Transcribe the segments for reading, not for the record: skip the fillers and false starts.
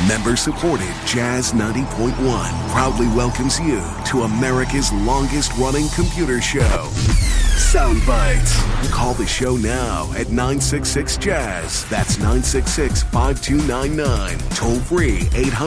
Member-supported Jazz 90.1 proudly welcomes you to America's longest-running computer show, Sound Bites. Call the show now at 966-JAZZ. That's 966-5299. Toll-free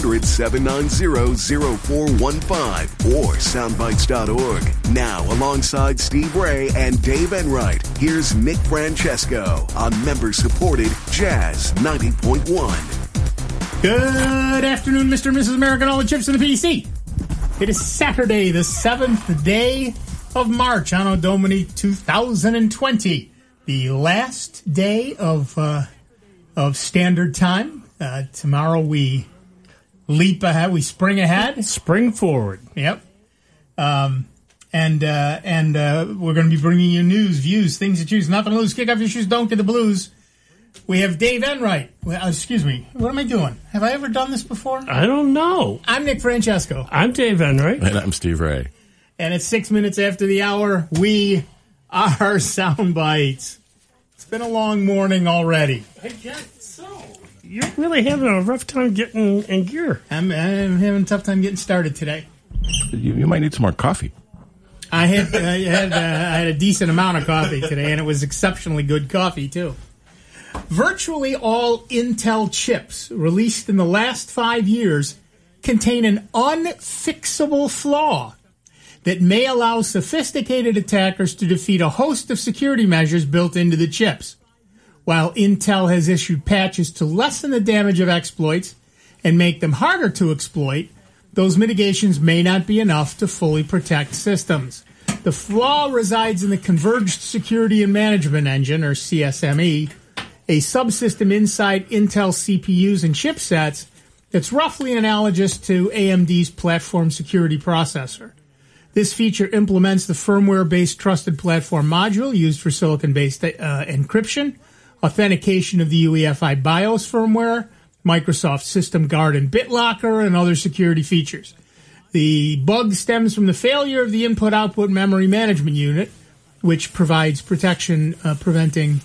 800-790-0415 or soundbites.org. Now, alongside Steve Ray and Dave Enright, here's Nick Francesco on member-supported Jazz 90.1. Good afternoon, Mr. and Mrs. America, and all the chips in the PC. It is Saturday, the 7th day of March, Anno Domini 2020, the last day of Standard Time. Tomorrow we leap ahead, we spring ahead. Spring forward. Yep. And we're going to be bringing you news, views, things to choose, nothing to lose. Kick off your shoes, don't get the blues. We have Dave Enright. Excuse me. What am I doing? Have I ever done this before? I don't know. I'm Nick Francesco. I'm Dave Enright. And I'm Steve Ray. And it's 6 minutes after the hour. We are Sound Bites. It's been a long morning already. I guess so. You're really having a rough time getting in gear. I'm having a tough time getting started today. You might need some more coffee. I had a decent amount of coffee today, and it was exceptionally good coffee, too. Virtually all Intel chips released in the last 5 years contain an unfixable flaw that may allow sophisticated attackers to defeat a host of security measures built into the chips. While Intel has issued patches to lessen the damage of exploits and make them harder to exploit, those mitigations may not be enough to fully protect systems. The flaw resides in the Converged Security and Management Engine, or CSME, a subsystem inside Intel CPUs and chipsets that's roughly analogous to AMD's platform security processor. This feature implements the firmware-based trusted platform module used for silicon-based encryption, authentication of the UEFI BIOS firmware, Microsoft System Guard and BitLocker, and other security features. The bug stems from the failure of the input-output memory management unit, which provides protection preventing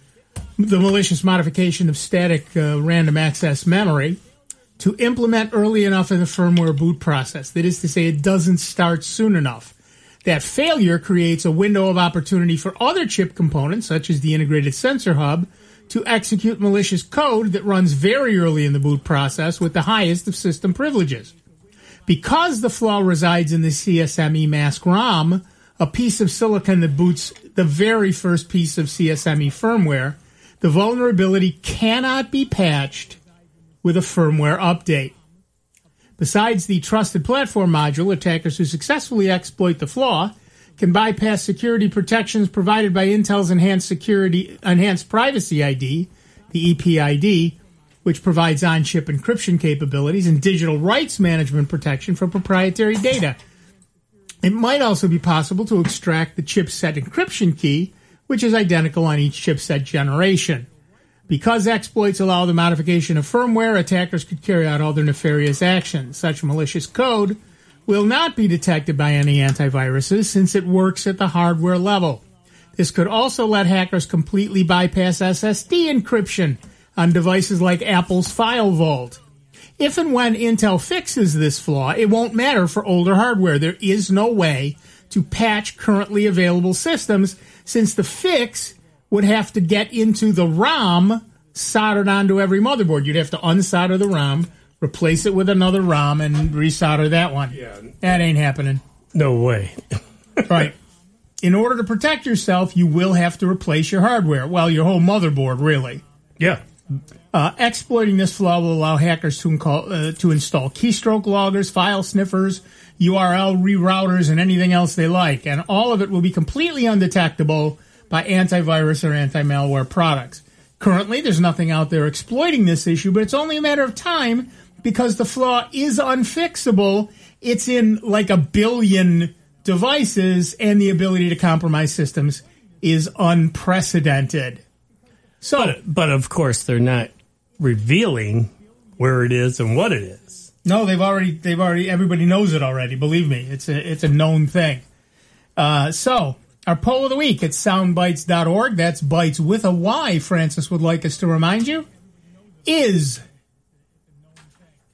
the malicious modification of static random access memory, to implement early enough in the firmware boot process. That is to say, it doesn't start soon enough. That failure creates a window of opportunity for other chip components, such as the integrated sensor hub, to execute malicious code that runs very early in the boot process with the highest of system privileges. Because the flaw resides in the CSME mask ROM, a piece of silicon that boots the very first piece of CSME firmware, the vulnerability cannot be patched with a firmware update. Besides the trusted platform module, attackers who successfully exploit the flaw can bypass security protections provided by Intel's Enhanced Privacy ID, the EPID, which provides on-chip encryption capabilities and digital rights management protection for proprietary data. It might also be possible to extract the chipset encryption key, which is identical on each chipset generation. Because exploits allow the modification of firmware, attackers could carry out other nefarious actions. Such malicious code will not be detected by any antiviruses since it works at the hardware level. This could also let hackers completely bypass SSD encryption on devices like Apple's File Vault. If and when Intel fixes this flaw, it won't matter for older hardware. There is no way to patch currently available systems, since the fix would have to get into the ROM soldered onto every motherboard. You'd have to unsolder the ROM, replace it with another ROM, and resolder that one. Yeah. That ain't happening. No way. Right. In order to protect yourself, you will have to replace your hardware. Well, your whole motherboard, really. Yeah. Exploiting this flaw will allow hackers to install keystroke loggers, file sniffers, URL rerouters, and anything else they like. And all of it will be completely undetectable by antivirus or anti-malware products. Currently, there's nothing out there exploiting this issue, but it's only a matter of time because the flaw is unfixable. It's in like 1 billion devices, and the ability to compromise systems is unprecedented. So, but of course, they're not revealing where it is and what it is. No, they've already. Everybody knows it already. Believe me, it's a known thing. So, our poll of the week at soundbites.org. That's bites with a Y. Francis would like us to remind you is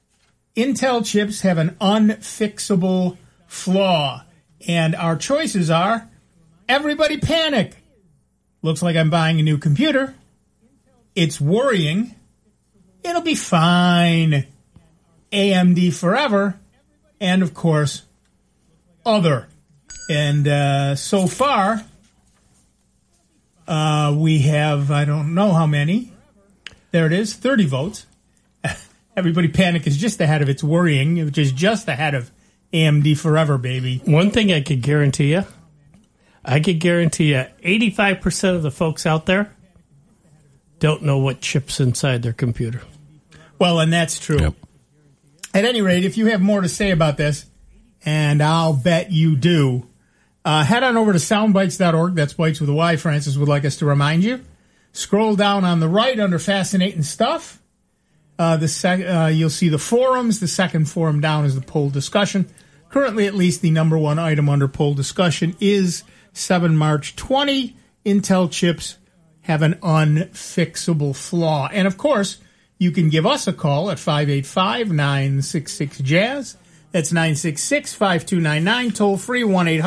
Intel chips have an unfixable flaw. And our choices are, everybody panic. Looks like I'm buying a new computer. It's worrying. It'll be fine. AMD forever. And, of course, other. And so far, we have, I don't know how many. There it is, 30 votes. Everybody panic is just ahead of its worrying, which is just ahead of AMD forever, baby. One thing I could guarantee you, 85% of the folks out there don't know what chip's inside their computer. Well, and that's true. Yep. At any rate, if you have more to say about this, and I'll bet you do, head on over to soundbites.org. That's Bites with a Y, Francis would like us to remind you. Scroll down on the right under Fascinating Stuff. You'll see the forums. The second forum down is the poll discussion. Currently, at least, the number one item under poll discussion is 7 March 20. Intel chips have an unfixable flaw. And, of course, you can give us a call at 585-966-JAZZ. That's 966-5299. Toll free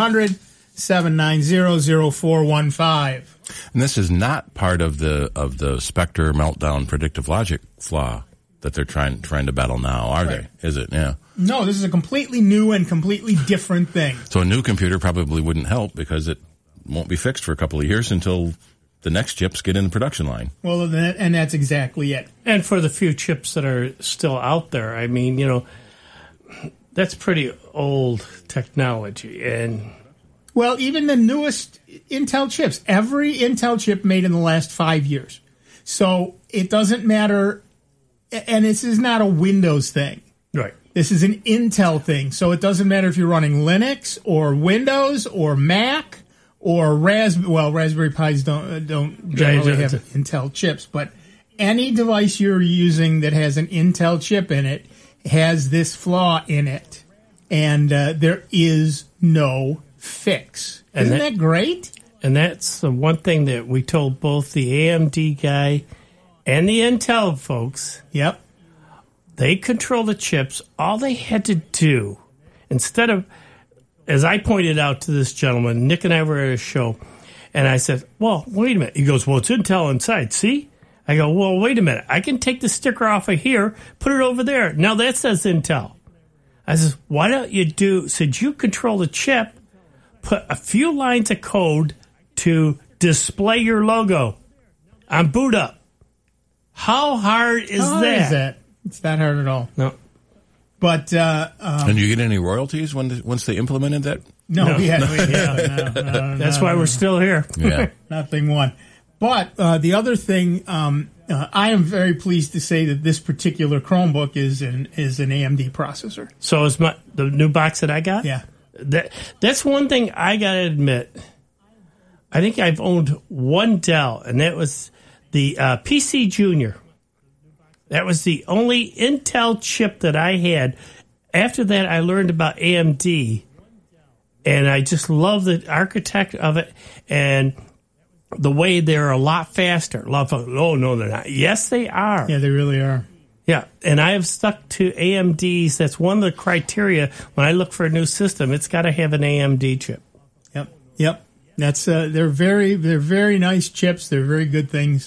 1-800-790-0415. And this is not part of the Spectre meltdown predictive logic flaw that they're trying to battle now, are they? Is it? Yeah. No, this is a completely new and completely different thing. So a new computer probably wouldn't help because it won't be fixed for a couple of years until the next chips get in the production line. Well, and that's exactly it. And for the few chips that are still out there, I mean, that's pretty old technology. And well, even the newest Intel chips, every Intel chip made in the last 5 years. So it doesn't matter. And this is not a Windows thing. right. This is an Intel thing. So it doesn't matter if you're running Linux or Windows or Mac or Raspberry Pis don't generally have Intel chips. But any device you're using that has an Intel chip in it has this flaw in it. And there is no fix. Isn't that great? And that's the one thing that we told both the AMD guy and the Intel folks. Yep. They control the chips. All they had to do, instead of, as I pointed out to this gentleman, Nick and I were at a show, and I said, well, wait a minute. He goes, well, it's Intel inside, see? I go, well, wait a minute. I can take the sticker off of here, put it over there. Now that says Intel. I said, why don't you since you control the chip, put a few lines of code to display your logo on boot up. How hard is that? It's not hard at all. No. But and you get any royalties once they implemented that? No. That's why we're still here. Yeah. Nothing won. But the other thing, I am very pleased to say that this particular Chromebook is an AMD processor. So is the new box that I got? Yeah. That's one thing I got to admit. I think I've owned one Dell, and that was the PC Junior. That was the only Intel chip that I had. After that, I learned about AMD, and I just love the architect of it and the way they're a lot faster. Oh, no, they're not. Yes, they are. Yeah, they really are. Yeah, and I have stuck to AMDs. That's one of the criteria when I look for a new system. It's got to have an AMD chip. Yep. That's they're very nice chips. They're very good things.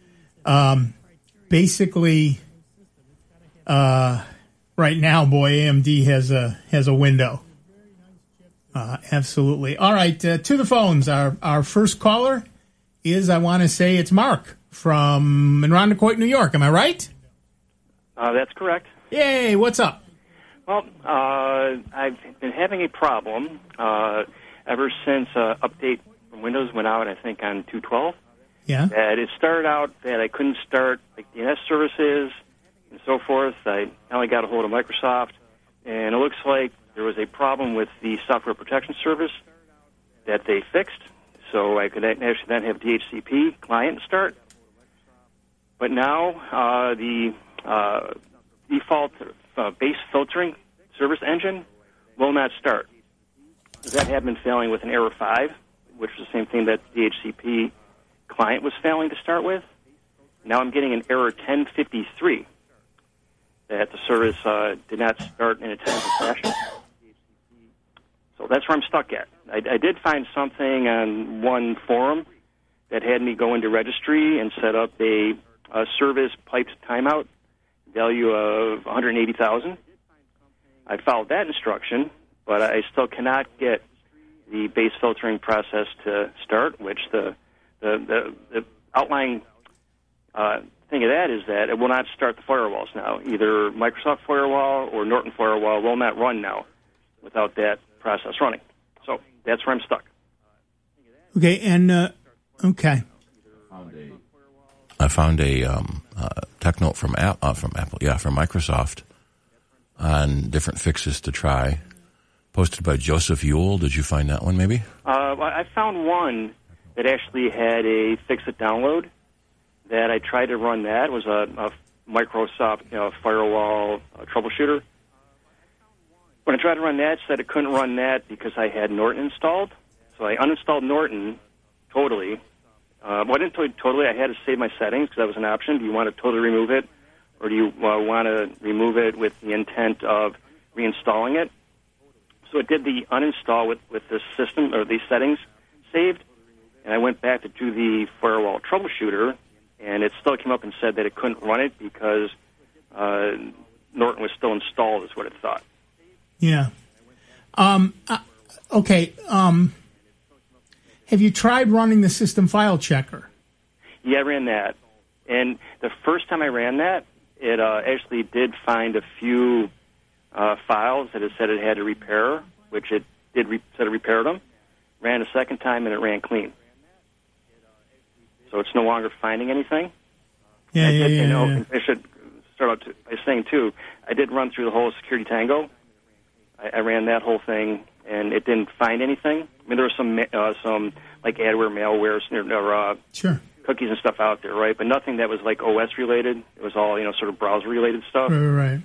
Basically, right now, boy, AMD has a window. Absolutely. All right, to the phones. Our first caller is, I want to say, it's Mark from Irondequoit, New York. Am I right? That's correct. Yay! What's up? Well, I've been having a problem ever since update from Windows went out, I think, on 2.12. Yeah. That it started out that I couldn't start like DNS services and so forth. I finally got a hold of Microsoft, and it looks like there was a problem with the software protection service that they fixed, so I could actually then have DHCP client start. But now the default base filtering service engine will not start. That had been failing with an error 5, which was the same thing that the DHCP client was failing to start with. Now I'm getting an error 1053. that the service did not start in a timely fashion. So that's where I'm stuck at. I did find something on one forum that had me go into registry and set up a service piped timeout value of $180,000. I followed that instruction, but I still cannot get the base filtering process to start, which the outlying thing of that is that it will not start the firewalls now. Either Microsoft Firewall or Norton Firewall will not run now without that process running. So that's where I'm stuck. Okay, and okay. I found a tech note from Microsoft on different fixes to try, posted by Joseph Ewell. Did you find that one, maybe? I found one that actually had a fix-it download that I tried to run. That it was a Microsoft firewall troubleshooter. When I tried to run that, it said it couldn't run that because I had Norton installed. So I uninstalled Norton totally. I didn't totally. I had to save my settings because that was an option. Do you want to totally remove it, or do you want to remove it with the intent of reinstalling it? So it did the uninstall with the system or the settings saved, and I went back to do the firewall troubleshooter, and it still came up and said that it couldn't run it because Norton was still installed, is what it thought. Yeah. Okay. Have you tried running the system file checker? Yeah, I ran that. And the first time I ran that, it actually did find a few files that it said it had to repair, which it did said it repaired them. Ran a second time, and it ran clean. So it's no longer finding anything. Yeah, I should start out by saying, too, I did run through the whole Security Tango. I ran that whole thing, and it didn't find anything. I mean, there was some like adware, malware, or sure. cookies and stuff out there, right? But nothing that was like OS related. It was all sort of browser related stuff. Right.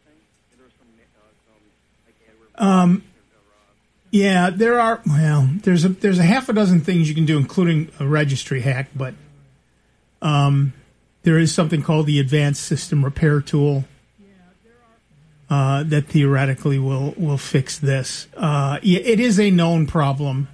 Yeah, there are. Well, there's a half a dozen things you can do, including a registry hack. But there is something called the Advanced System Repair Tool that theoretically will fix this. It is a known problem.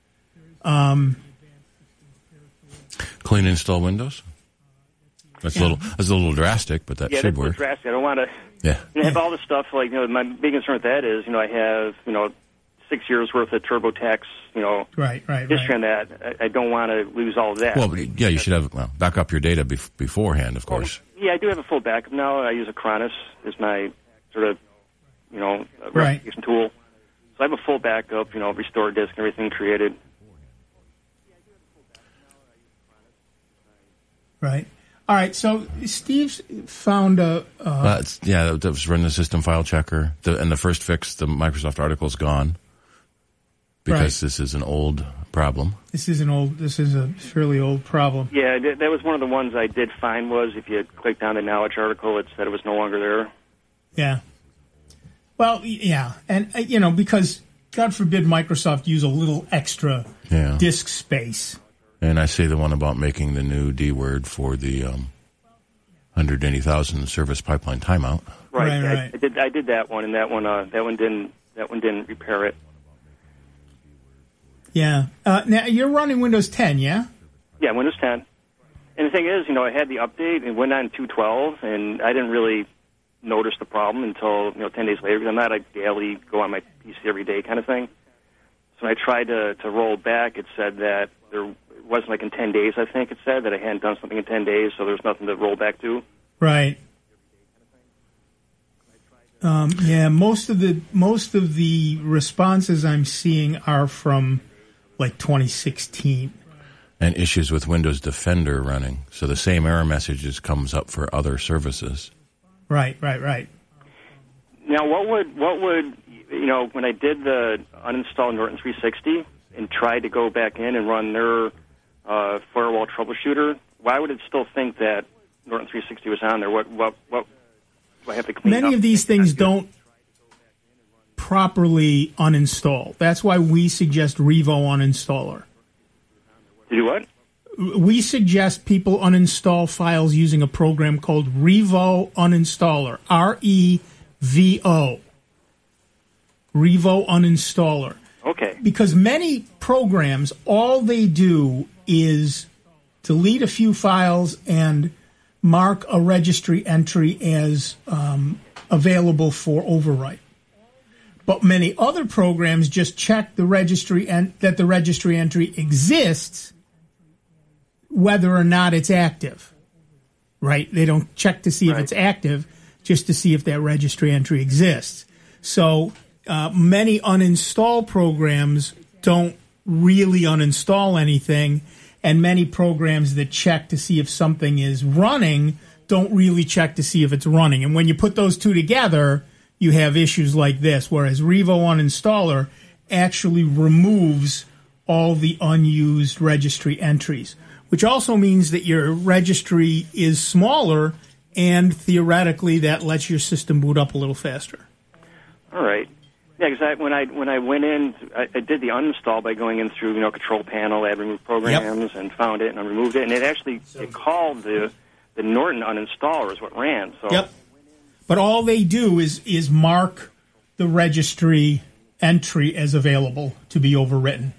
Clean install Windows? That's a little drastic, but that should work. Yeah, that's drastic. I don't want to have all this stuff. Like, my big concern with that is, I have 6 years worth of TurboTax, history on that. I don't want to lose all of that. Well, yeah, you should have back up your data beforehand, of course. Yeah, I do have a full backup now. I use Acronis as my sort of replication tool. So I have a full backup, restore disk and everything created. Right. All right. So Steve's found a. that was running the system file checker, and the first fix, the Microsoft article is gone because this is an old problem. This is a fairly old problem. Yeah, that was one of the ones I did find. Was if you clicked on the knowledge article, it said it was no longer there. Yeah. Well, yeah, and because God forbid Microsoft use a little extra disk space. And I say the one about making the new D word for the 180,000 service pipeline timeout. Right. I did that one, and that one didn't repair it. Yeah. Now you're running Windows 10, yeah? Yeah, Windows 10. And the thing is, I had the update and went on 2.12, and I didn't really notice the problem until 10 days later, because I'm not a daily go on my PC every day kind of thing. So when I tried to roll back, it said that there wasn't like in 10 days, I think it said, that I hadn't done something in 10 days, so there's nothing to roll back to. Right. Most of the responses I'm seeing are from like 2016. And issues with Windows Defender running. So the same error messages comes up for other services. Right. Now, what would when I did the uninstall Norton 360 and tried to go back in and run their firewall troubleshooter, why would it still think that Norton 360 was on there? What do I have to clean up? Many of these things don't properly uninstall. That's why we suggest Revo Uninstaller. To do what? we suggest people uninstall files using a program called Revo Uninstaller. R-E-V-O. Revo Uninstaller. Okay. Because many programs, all they do is delete a few files and mark a registry entry as available for overwrite. But many other programs just check the registry and that the registry entry exists, whether or not it's active. Right? They don't check to see if it's active, just to see if that registry entry exists. So many uninstall programs don't really uninstall anything, and many programs that check to see if something is running don't really check to see if it's running. And when you put those two together, you have issues like this, whereas Revo Uninstaller actually removes all the unused registry entries, which also means that your registry is smaller, and theoretically that lets your system boot up a little faster. All right. Yeah, because when I went in, I did the uninstall by going in through Control Panel, Add Remove Programs, and found it, and I removed it, and it called the Norton uninstaller is what ran. So. Yep. But all they do is mark the registry entry as available to be overwritten.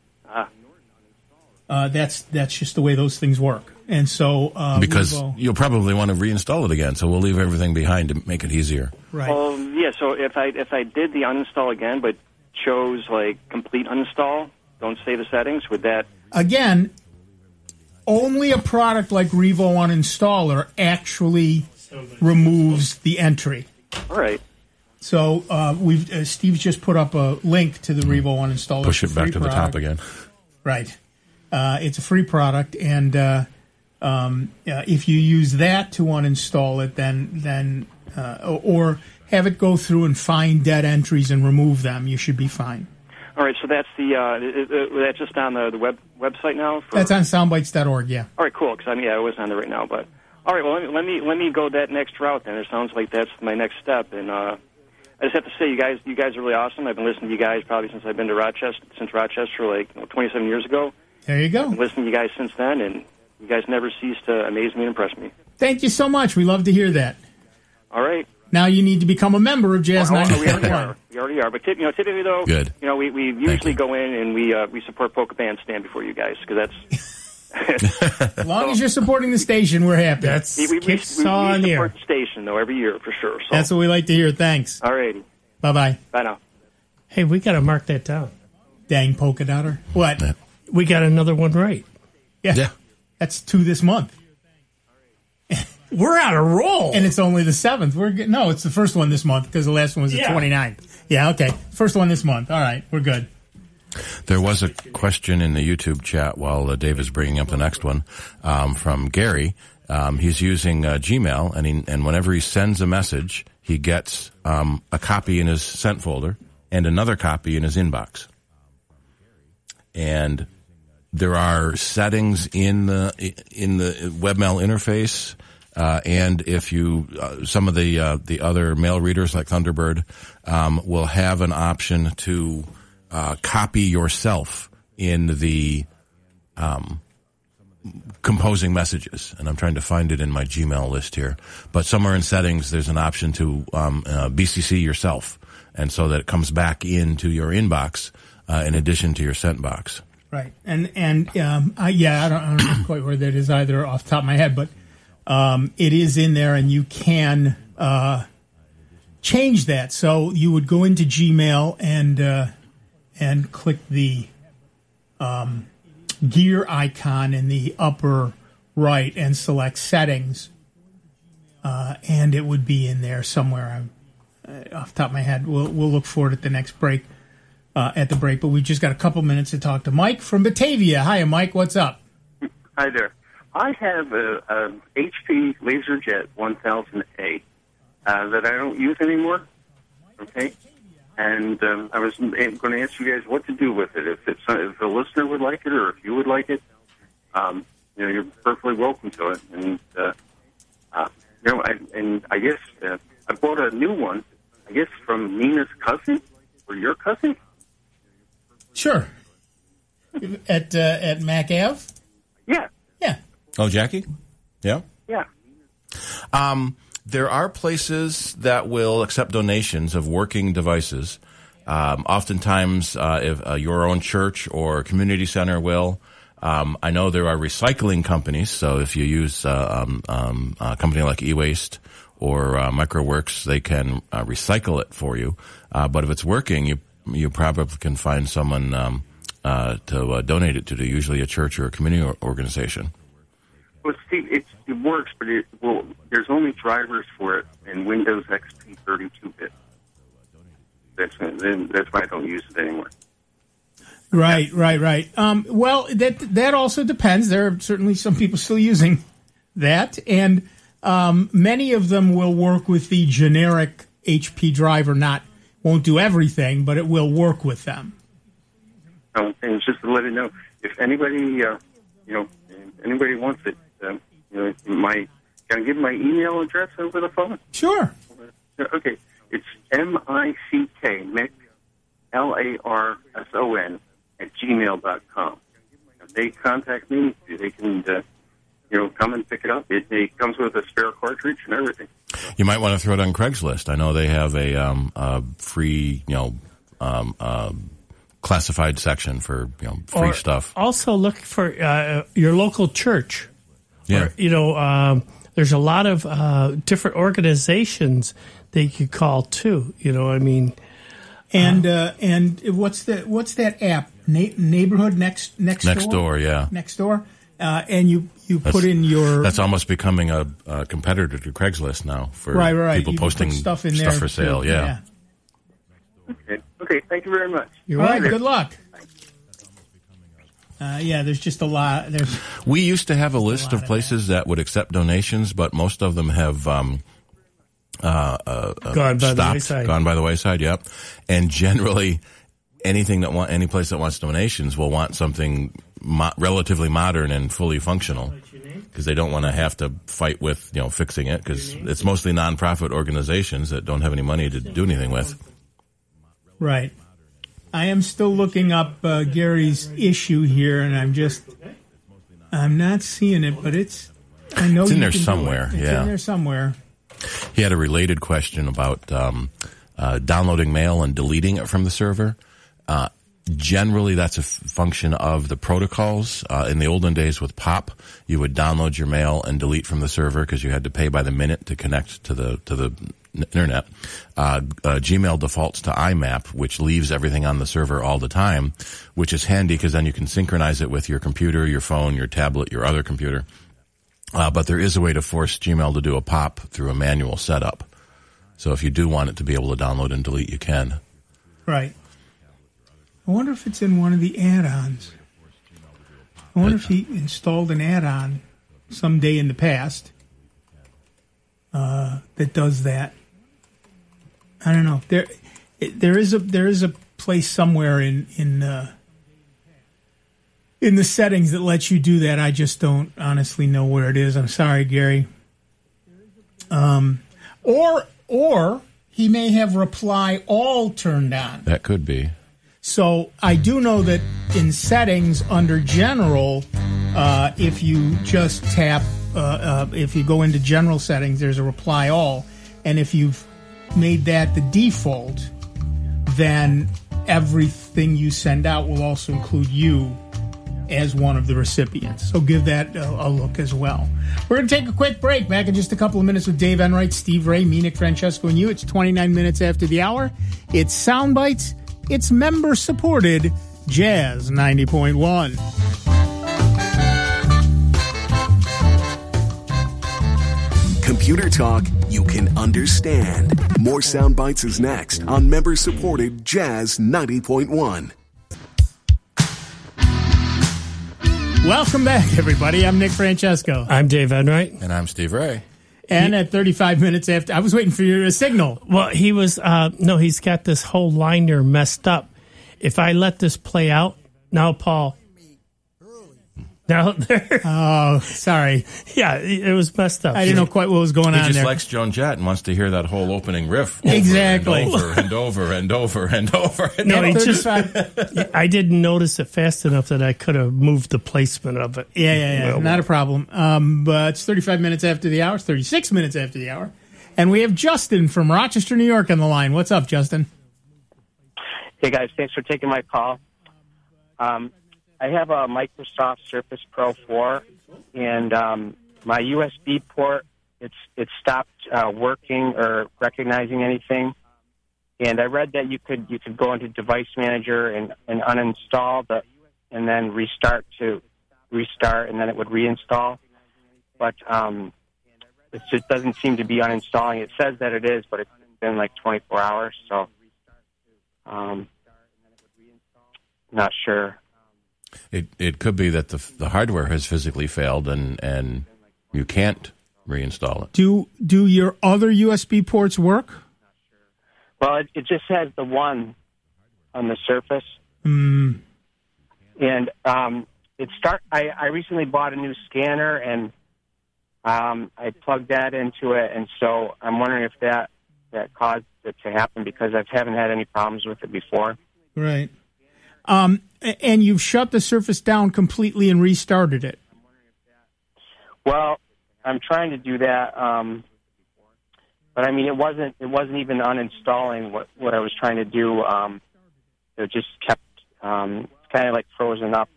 That's just the way those things work. And so because you'll probably want to reinstall it again, so we'll leave everything behind to make it easier. Right. Well, yeah. So if I did the uninstall again, but chose like complete uninstall, don't save the settings, would that again? Only a product like Revo Uninstaller actually removes the entry. All right. So Steve's just put up a link to the Revo Uninstaller. Push it back to the top again. Right. It's a free product, and if you use that to uninstall it, then or have it go through and find dead entries and remove them, you should be fine. All right, so that's that's just on the website now. That's on soundbites.org. Yeah. All right, cool. Because I wasn't on there right now, but all right. Well, let me go that next route then. It sounds like that's my next step, and I just have to say, you guys are really awesome. I've been listening to you guys probably since I've been to Rochester, like 27 years ago. There you go. I've been listening to you guys since then, and you guys never cease to amaze me and impress me. Thank you so much. We love to hear that. All right. Now you need to become a member of Jazz 90.1. We already are. But typically, though, good. We usually go in and we support Polka Bandstand before you guys, because that's... As long as you're supporting the station, we're happy. That's we support the station, though, every year, for sure. So. That's what we like to hear. Thanks. All righty. Bye-bye. Bye now. Hey, we got to mark that down. Dang polka dotter. What? Yeah. We got another one right. Yeah. That's 2 this month. We're on a roll. And it's only the 7th. No, it's the first one this month, because the last one was the 29th. Yeah, okay. First one this month. All right, we're good. There was a question in the YouTube chat while Dave is bringing up the next one from Gary. He's using Gmail, and whenever he sends a message, he gets a copy in his sent folder and another copy in his inbox. And there are settings in the webmail interface, and if you some of the other mail readers like Thunderbird will have an option to copy yourself in the composing messages, and I'm trying to find it in my Gmail list here. But somewhere in settings, there's an option to BCC yourself, and so that it comes back into your inbox in addition to your sent box. Right, and I don't know quite where that is either off the top of my head, but it is in there, and you can change that. So you would go into Gmail and click the gear icon in the upper right and select settings, and it would be in there somewhere. Off the top of my head, we'll look for it at the next break. At the break, but we just got a couple minutes to talk to Mike from Batavia. Hi, Mike. What's up? Hi there. I have a HP LaserJet 1000A that I don't use anymore. Okay, and I was going to ask you guys what to do with it. If the listener would like it, or if you would like it, you're perfectly welcome to it. And I guess I bought a new one. I guess from Nina's cousin or your cousin. Sure. At Mac Ave? Yeah. Yeah. Oh, Jackie? Yeah? Yeah. There are places that will accept donations of working devices. Oftentimes, if your own church or community center will. I know there are recycling companies, so if you use a company like eWaste or MicroWorks, they can recycle it for you. But if it's working, you probably can find someone to donate it to, usually a church or a community organization. Well, Steve, it works, but there's only drivers for it in Windows XP 32-bit. That's why I don't use it anymore. Right. Well, that also depends. There are certainly some people still using that, and many of them will work with the generic HP driver. Won't do everything, but it will work with them. And just to let you know, if anybody, anybody wants it, can I give my email address over the phone? Sure. Okay, it's Mick, LARSON @gmail.com. If they contact me, they can, come and pick it up. It comes with a spare cartridge and everything. You might want to throw it on Craigslist. I know they have a free, classified section for free stuff. Also, look for your local church. Yeah. Or, there's a lot of different organizations that you could call too. And what's that app? Neighborhood next door, yeah. Next door. And you put in your. That's almost becoming a competitor to Craigslist now for people posting stuff in there for sale. Yeah. Okay. Thank you very much. You're right. Good luck. There's just a lot. We used to have a list of places that would accept donations, but most of them have gone by the wayside. Gone by the wayside. Yep. And generally, any place that wants donations will want something relatively modern and fully functional, because they don't want to have to fight with fixing it, because it's mostly nonprofit organizations that don't have any money to do anything with. Right. I am still looking up Gary's issue here, and I'm not seeing it, but I know it's in you there can somewhere. It's in there somewhere. He had a related question about downloading mail and deleting it from the server. Generally, that's a function of the protocols. In the olden days with POP, you would download your mail and delete from the server because you had to pay by the minute to connect to the internet. Gmail defaults to IMAP, which leaves everything on the server all the time, which is handy because then you can synchronize it with your computer, your phone, your tablet, your other computer. But there is a way to force Gmail to do a POP through a manual setup. So if you do want it to be able to download and delete, you can. Right. I wonder if it's in one of the add-ons. I wonder if he installed an add-on someday in the past that does that. I don't know. There is a place somewhere in the settings that lets you do that. I just don't honestly know where it is. I'm sorry, Gary. Or he may have reply all turned on. That could be. So I do know that in settings under general, if you just tap, if you go into general settings, there's a reply all. And if you've made that the default, then everything you send out will also include you as one of the recipients. So give that a look as well. We're going to take a quick break. Back in just a couple of minutes with Dave Enright, Steve Ray, me, Nick Francesco, and you. It's 29 minutes after the hour. It's Soundbites. It's member-supported Jazz 90.1. Computer talk you can understand. More Soundbites is next on member-supported Jazz 90.1. Welcome back, everybody. I'm Nick Francesco. I'm Dave Enright. And I'm Steve Ray. And at 35 minutes after, I was waiting for your signal. Well, he was, he's got this whole liner messed up. If I let this play out, now, Paul, Now, there, Oh, sorry. yeah, it was messed up. I didn't know quite what was going He on just there. likes Joan Jett and wants to hear that whole opening riff. Exactly. Over and over and over and over and No, over. he just, 35 I didn't notice it fast enough that I could have moved the placement of it. Yeah. Well, Not a problem. But it's 35 minutes after the hour. It's 36 minutes after the hour. And we have Justin from Rochester, New York on the line. What's up, Justin? Hey, guys. Thanks for taking my call. I have a Microsoft Surface Pro 4, and my USB port, it stopped working or recognizing anything. And I read that you could go into Device Manager and uninstall and then restart, and then it would reinstall. But it just doesn't seem to be uninstalling. It says that it is, but it's been like 24 hours, so not sure. It could be that the hardware has physically failed and you can't reinstall it. Do your other USB ports work? Well, it just has the one on the Surface. Mm. And I recently bought a new scanner, and I plugged that into it, and so I'm wondering if that caused it to happen, because I haven't had any problems with it before. Right. And you've shut the Surface down completely and restarted it. Well, I'm trying to do that, but I mean, it wasn't even uninstalling what I was trying to do. It just kept kind of like frozen up.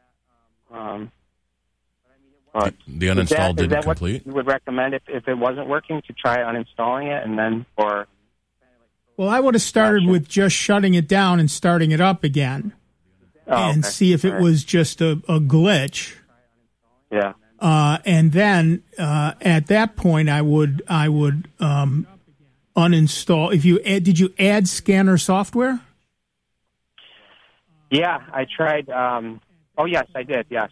But The uninstall is didn't that complete? what you would recommend if it wasn't working, to try uninstalling it and then, or? Well, I would have started with just shutting it down and starting it up again, and okay. see if it All right. was just a glitch. Yeah. And then at that point, I would uninstall. Did you add scanner software? Yeah, I tried. Oh, yes, I did. Yes.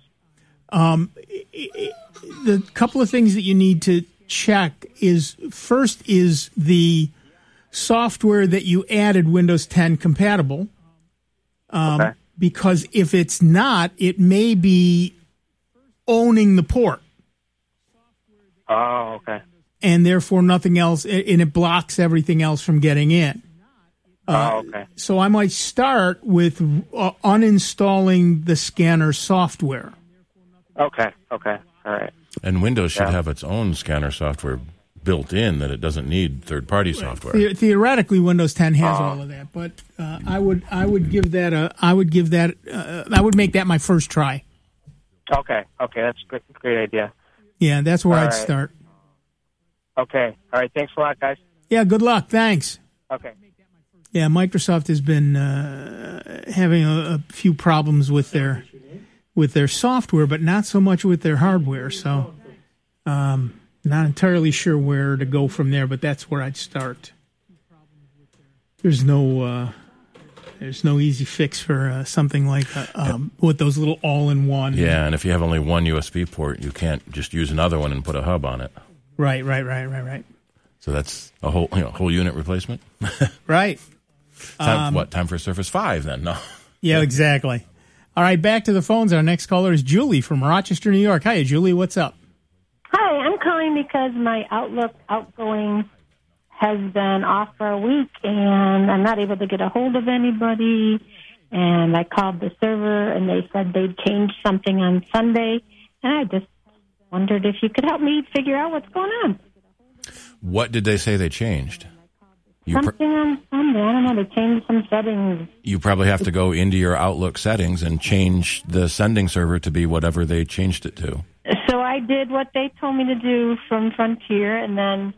The couple of things that you need to check is, first, is the software that you added Windows 10 compatible? Okay. Because if it's not, it may be owning the port, Oh, okay. and therefore nothing else, and it blocks everything else from getting in. Okay. So I might start with uninstalling the scanner software. Okay. All right. And Windows should Yeah. have its own scanner software built in, that it doesn't need third-party software. Theoretically, Windows 10 has all of that, but I would make that my first try. Okay. That's a great idea. Yeah, that's where All I'd right. start. Okay. All right. Thanks a lot, guys. Yeah, good luck. Thanks. Okay. Yeah, Microsoft has been having a few problems with their software, but not so much with their hardware. So, not entirely sure where to go from there, but that's where I'd start. There's no easy fix for something like with those little all-in-one. Yeah, and if you have only one USB port, you can't just use another one and put a hub on it. Right. So that's a whole unit replacement. Right. Time for Surface 5 then? No. Yeah, exactly. All right, back to the phones. Our next caller is Julie from Rochester, New York. Hi, Julie. What's up? Hi, I'm calling because my Outlook outgoing has been off for a week, and I'm not able to get a hold of anybody. And I called the server, and they said they'd changed something on Sunday. And I just wondered if you could help me figure out what's going on. What did they say they changed? Something on Sunday. I don't know. They changed some settings. You probably have to go into your Outlook settings and change the sending server to be whatever they changed it to. So I did what they told me to do from Frontier, and then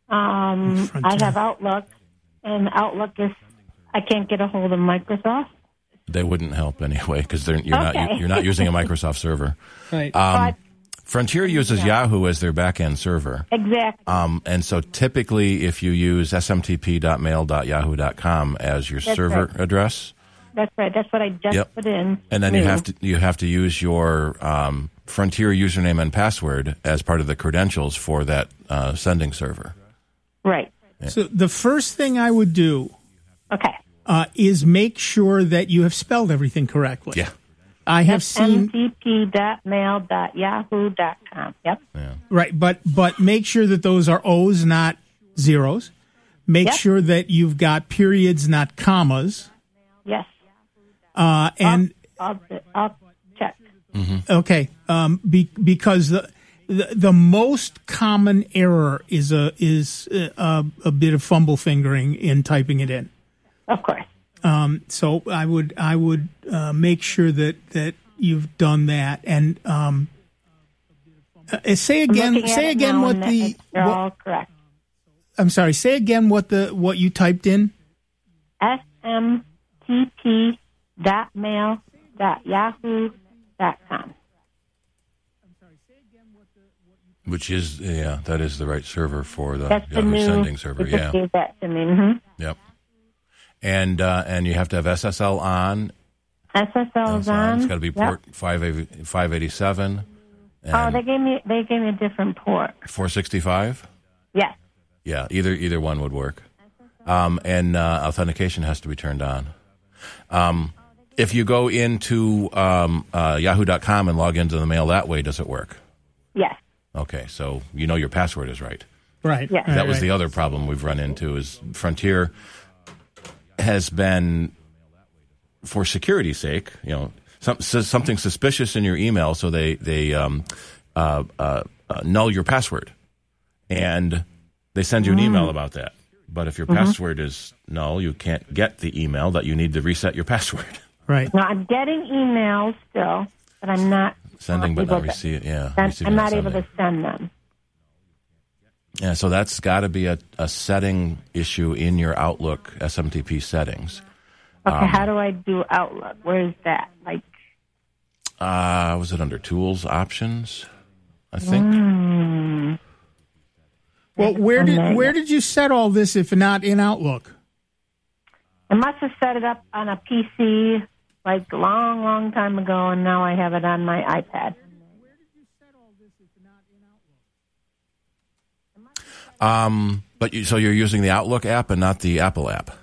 I have Outlook, and Outlook is, I can't get a hold of Microsoft. They wouldn't help anyway because you're Okay. not using a Microsoft server. Right. But Frontier uses Yahoo as their back-end server. exactly. And so typically if you use smtp.mail.yahoo.com as your server right. address, That's right. That's what I just put in. and then New. you have to use your Frontier username and password as part of the credentials for that sending server. Right. So the first thing I would do Okay. is make sure that you have spelled everything correctly. Yeah. I have seen smtp.mail.yahoo.com. Yep. Yeah. right, but make sure that those are O's, not zeros. Make Yep. sure that you've got periods, not commas. Yes. And I'll check. okay, because the most common error is a bit of fumble fingering in typing it in. Of course. So I would make sure that you've done that. And say again what the. They're all correct. I'm sorry. Say again what you typed in. smtp.mail.yahoo.com. Which is, that is the right server for the That's the Yahoo new. sending server. They just Yeah. gave that to me. Mm-hmm. Yep. And you have to have SSL on. SSL is on. It's got to be port 587. And they gave me a different port. 465. Yes. Yeah, either one would work. And authentication has to be turned on. If you go into yahoo.com and log into the mail that way, does it work? Yes. Okay, so you know your password is right. Right. Yes. That was right. the other problem we've run into is Frontier has been, for security's sake, something suspicious in your email, so they null your password, and they send you an email about that. But if your password is null, you can't get the email that you need to reset your password. Right. No, I'm getting emails still, but I'm not Sending but not able to- receiving. Yeah, I'm receiving not and able to sending. send them. Yeah, so that's got to be a setting issue in your Outlook SMTP settings. Okay, how do I do Outlook? Where is that? Like, Was it under Tools Options? I think. Well, where did you set all this if not in Outlook? I must have set it up on a PC like long, long time ago, and now I have it on my iPad. So you're using the Outlook app and not the Apple app.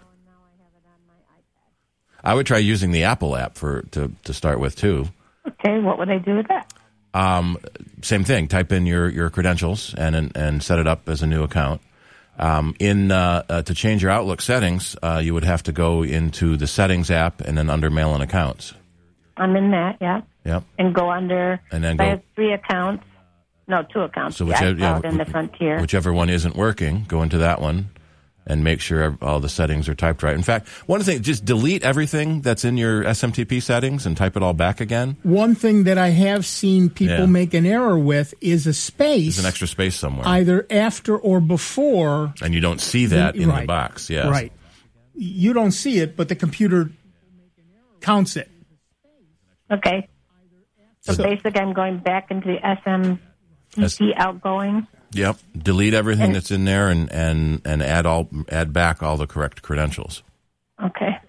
I would try using the Apple app to start with too. Okay, what would I do with that? Same thing. Type in your credentials and set it up as a new account. To change your Outlook settings, you would have to go into the Settings app and then under Mail and Accounts. I'm in that, yeah. Yep. And go under. And then I go. have 3 accounts. No, 2 accounts. So the iCloud and the Frontier. Whichever one isn't working, go into that one and make sure all the settings are typed right. In fact, one thing, just delete everything that's in your SMTP settings and type it all back again. One thing that I have seen people make an error with is a space. There's an extra space somewhere. Either after or before. And you don't see that in right. the box. Yes. Right. You don't see it, but the computer counts it. Okay. So basically, I'm going back into the SMTP outgoing. Yep. Delete everything that's in there and add back all the correct credentials. Okay.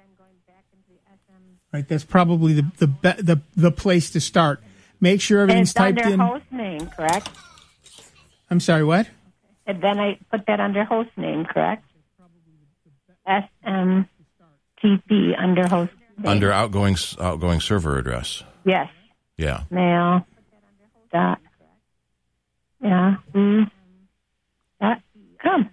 Right. That's probably the place to start. Make sure everything's and it's typed in. under host name, correct? I'm sorry, what? And then I put that under host name, correct? SMTP under host name. Under outgoing server address. Yes. Yeah. Mail. Dot. .com.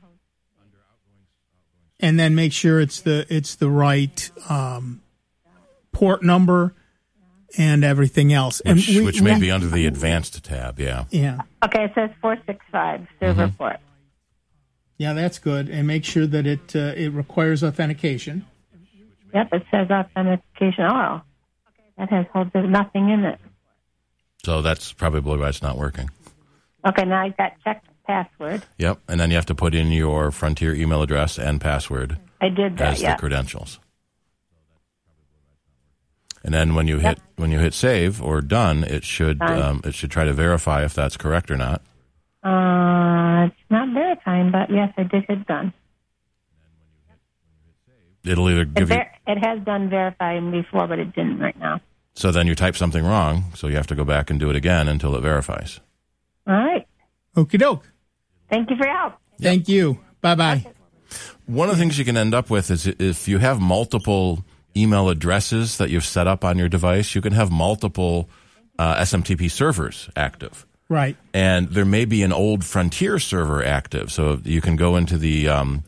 And then make sure it's the right port number and everything else. Which may be under the advanced tab, yeah. Yeah. Okay, it says 465 server port. Yeah, that's good. And make sure that it requires authentication. Yep, it says authentication. Oh, that there's nothing in it. So that's probably why it's not working. Okay, now I got checked password. Yep, and then you have to put in your Frontier email address and password. I did that, as the credentials. And then when you hit save or done, it should try to verify if that's correct or not. It's not verifying, but yes, I did hit done. It'll either give you. It has done verifying before, but it didn't right now. So then you type something wrong, so you have to go back and do it again until it verifies. All right. Okie doke. Thank you for your help. Thank you. Bye-bye. One of the things you can end up with is if you have multiple email addresses that you've set up on your device, you can have multiple SMTP servers active. Right. And there may be an old Frontier server active. So you can go into the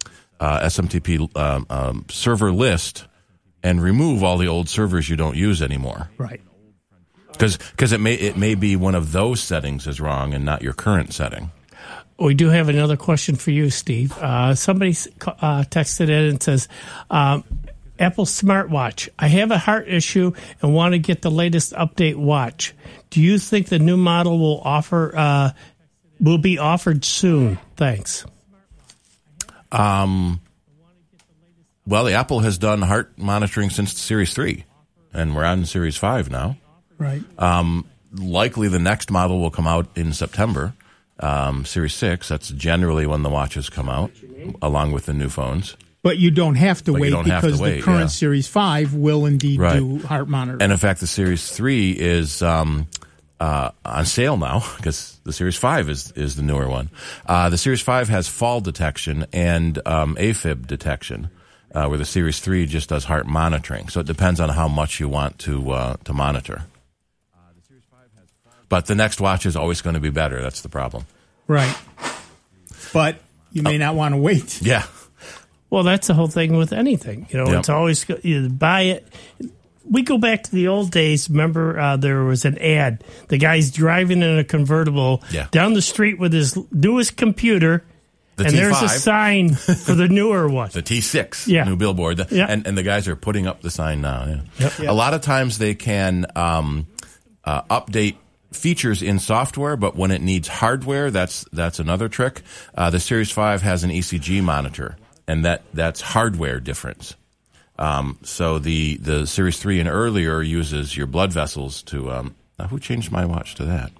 SMTP server list and remove all the old servers you don't use anymore. Right. Because it may be one of those settings is wrong and not your current setting. We do have another question for you, Steve. Somebody texted in and says, Apple smartwatch. I have a heart issue and want to get the latest update watch. Do you think the new model will be offered soon? Thanks. Well, the Apple has done heart monitoring since Series 3, and we're on Series 5 now. Right. Likely the next model will come out in September. Series 6, that's generally when the watches come out, along with the new phones. But you don't have to wait because the current yeah. Series 5 will indeed do heart monitoring. And in fact, the Series 3 is on sale now because the Series 5 is the newer one. The Series 5 has fall detection and AFib detection, where the Series 3 just does heart monitoring. So it depends on how much you want to monitor. But the next watch is always going to be better. That's the problem. Right. But you may not want to wait. Yeah. Well, that's the whole thing with anything. It's always you buy it. We go back to the old days. Remember, there was an ad. The guy's driving in a convertible down the street with his newest computer, and T5. there's a sign for the newer one. The T6 new billboard. And the guys are putting up the sign now. Yeah. Yep. A lot of times they can update features in software, but when it needs hardware, that's another trick. The Series 5 has an ECG monitor, and that's hardware difference. So the Series 3 and earlier uses your blood vessels to who changed my watch to that?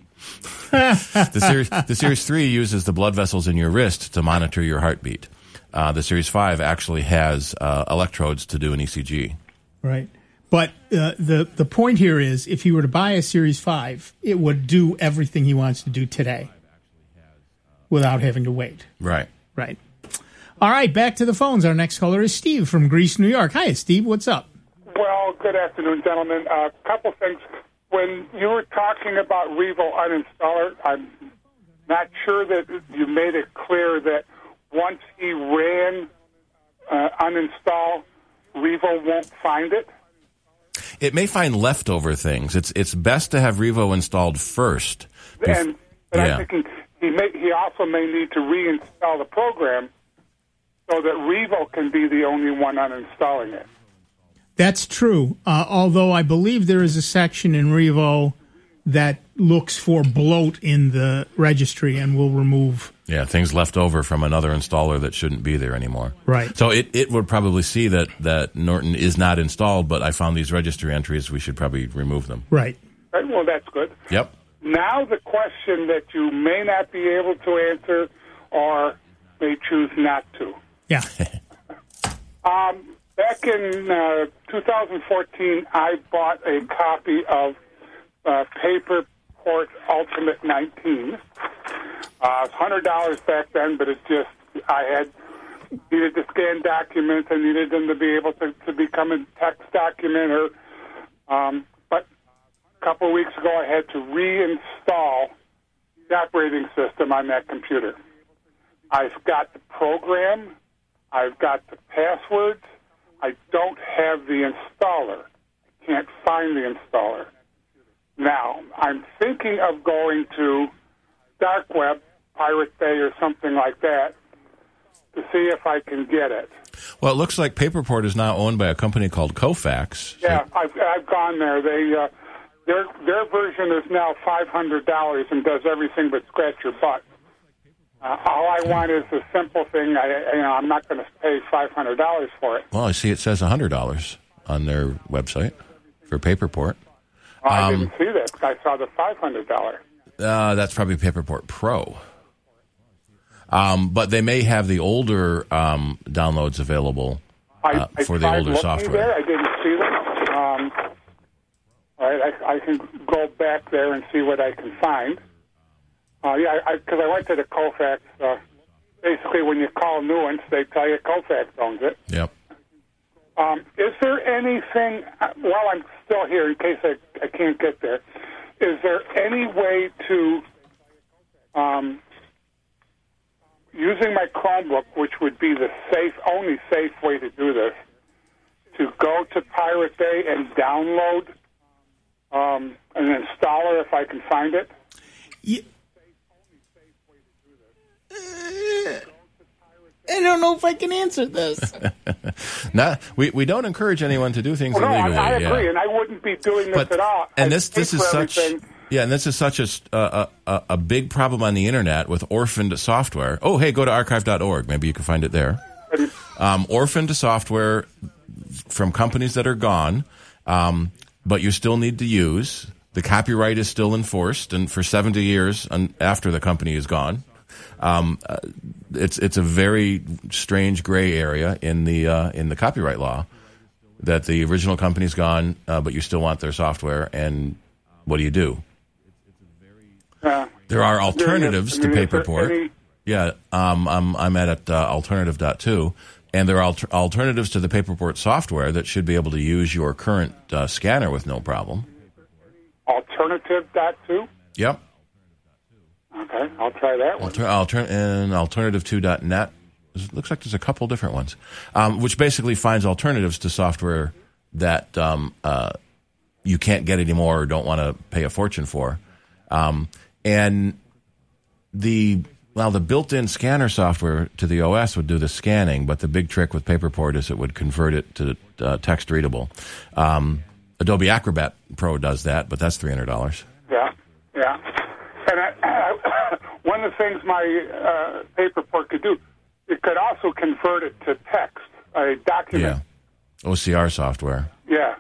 The Series 3 uses the blood vessels in your wrist to monitor your heartbeat. The Series 5 actually has electrodes to do an ECG. Right. But the point here is, if he were to buy a Series 5, it would do everything he wants to do today without having to wait. Right. Right. All right, back to the phones. Our next caller is Steve from Greece, New York. Hi, Steve. What's up? Well, good afternoon, gentlemen. A couple things. When you were talking about Revo Uninstaller, I'm not sure that you made it clear that once he ran uninstall, Revo won't find it. It may find leftover things. It's best to have Revo installed first. But I'm thinking he also may need to reinstall the program so that Revo can be the only one uninstalling it. That's true, although I believe there is a section in Revo that looks for bloat in the registry and will remove... Yeah, things left over from another installer that shouldn't be there anymore. Right. So it would probably see that Norton is not installed, but I found these registry entries, we should probably remove them. Right. Well, that's good. Yep. Now the question that you may not be able to answer or may choose not to. Yeah. Back in 2014, I bought a copy of Paperport Ultimate 19. $100 back then, but I needed to scan documents. I needed them to be able to become a text document. But a couple of weeks ago, I had to reinstall the operating system on that computer. I've got the program. I've got the passwords. I don't have the installer. I can't find the installer. Now, I'm thinking of going to Dark Web, Pirate Bay, or something like that to see if I can get it. Well, it looks like Paperport is now owned by a company called Kofax. Yeah, I've gone there. Their version is now $500 and does everything but scratch your butt. All I want is a simple thing. I'm not going to pay $500 for it. Well, I see it says $100 on their website for Paperport. I didn't see that. I saw the $500. That's probably Paperport Pro. But they may have the older downloads available for the older software. There. I didn't see them. I can go back there and see what I can find. Because I went to the Kofax. Basically, when you call Nuance, they tell you Kofax owns it. Yep. Is there anything, while I'm still here, in case I can't get there, is there any way to, using my Chromebook, which would be the only safe way to do this, to go to Pirate Bay and download an installer if I can find it? I don't know if I can answer this. We don't encourage anyone to do things Well, no, illegally. I agree, yeah. and I wouldn't be doing this at all. And I this pay is for such everything. and this is such a big problem on the internet with orphaned software. Oh, hey, go to archive.org. Maybe you can find it there. Orphaned software from companies that are gone, but you still need to use. The copyright is still enforced, and for 70 years after the company is gone. It's a very strange gray area in the copyright law that the original company's gone, but you still want their software, and what do you do? There are alternatives to Paperport. Yeah, I'm at alternative.to, and there are alternatives to the Paperport software that should be able to use your current scanner with no problem. Alternative.to? Yep. Okay, I'll try that one. And alternative2.net. It looks like there's a couple different ones, which basically finds alternatives to software that you can't get anymore or don't want to pay a fortune for. And the built-in scanner software to the OS would do the scanning, but the big trick with Paperport is it would convert it to text readable. Adobe Acrobat Pro does that, but that's $300. Yeah. And one of the things my Paperport could do, it could also convert it to text, a document. Yeah, OCR software. Yeah.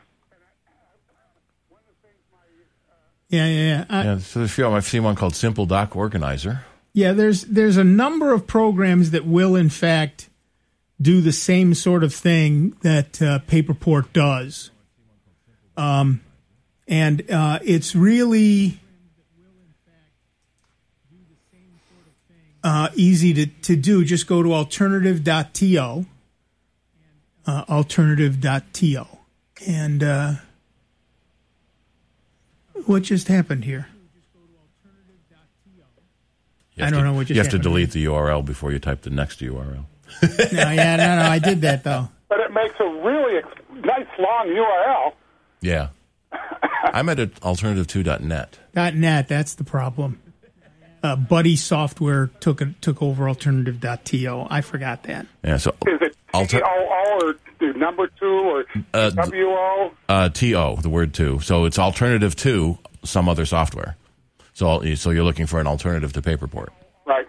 Yeah. So there's a few. I've seen one called Simple Doc Organizer. Yeah, there's a number of programs that will, in fact, do the same sort of thing that Paperport does. And it's really easy to do. Just go to alternative.to. Alternative.to. And what just happened here? I don't know what just happened. You have to delete the URL before you type the next URL. No, I did that, though. But it makes a really nice long URL. Yeah. I'm at alternative2.net. .net, that's the problem. Buddy Software took over alternative.to. I forgot that. Yeah, so is it TOO or the number 2 or WO? TO, the word 2. So it's alternative to some other software. So you're looking for an alternative to Paperport. Right.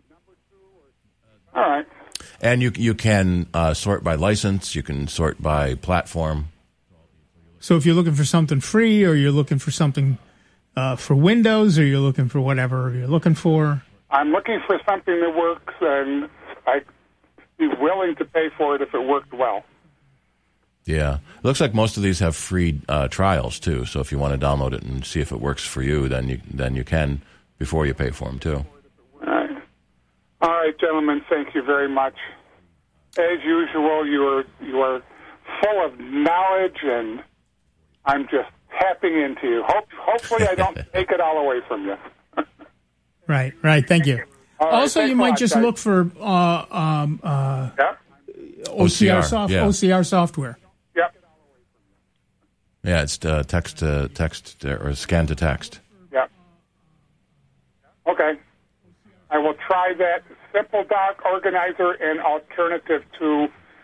All right. And you can sort by license. You can sort by platform. So if you're looking for something free, or you're looking for something for Windows, or you're looking for whatever you're looking for. I'm looking for something that works, and I'd be willing to pay for it if it worked well. Yeah. It looks like most of these have free trials, too. So if you want to download it and see if it works for you, then you can before you pay for them, too. All right, gentlemen, thank you very much. As usual, you are full of knowledge, and I'm just tapping into you. Hopefully I don't take it all away from you. Right. Thank you. Right, also, you might just look for OCR software. Yep. Yeah, it's text to text or scan to text. Yep. Okay. I will try that. Simple Doc Organizer and alternative to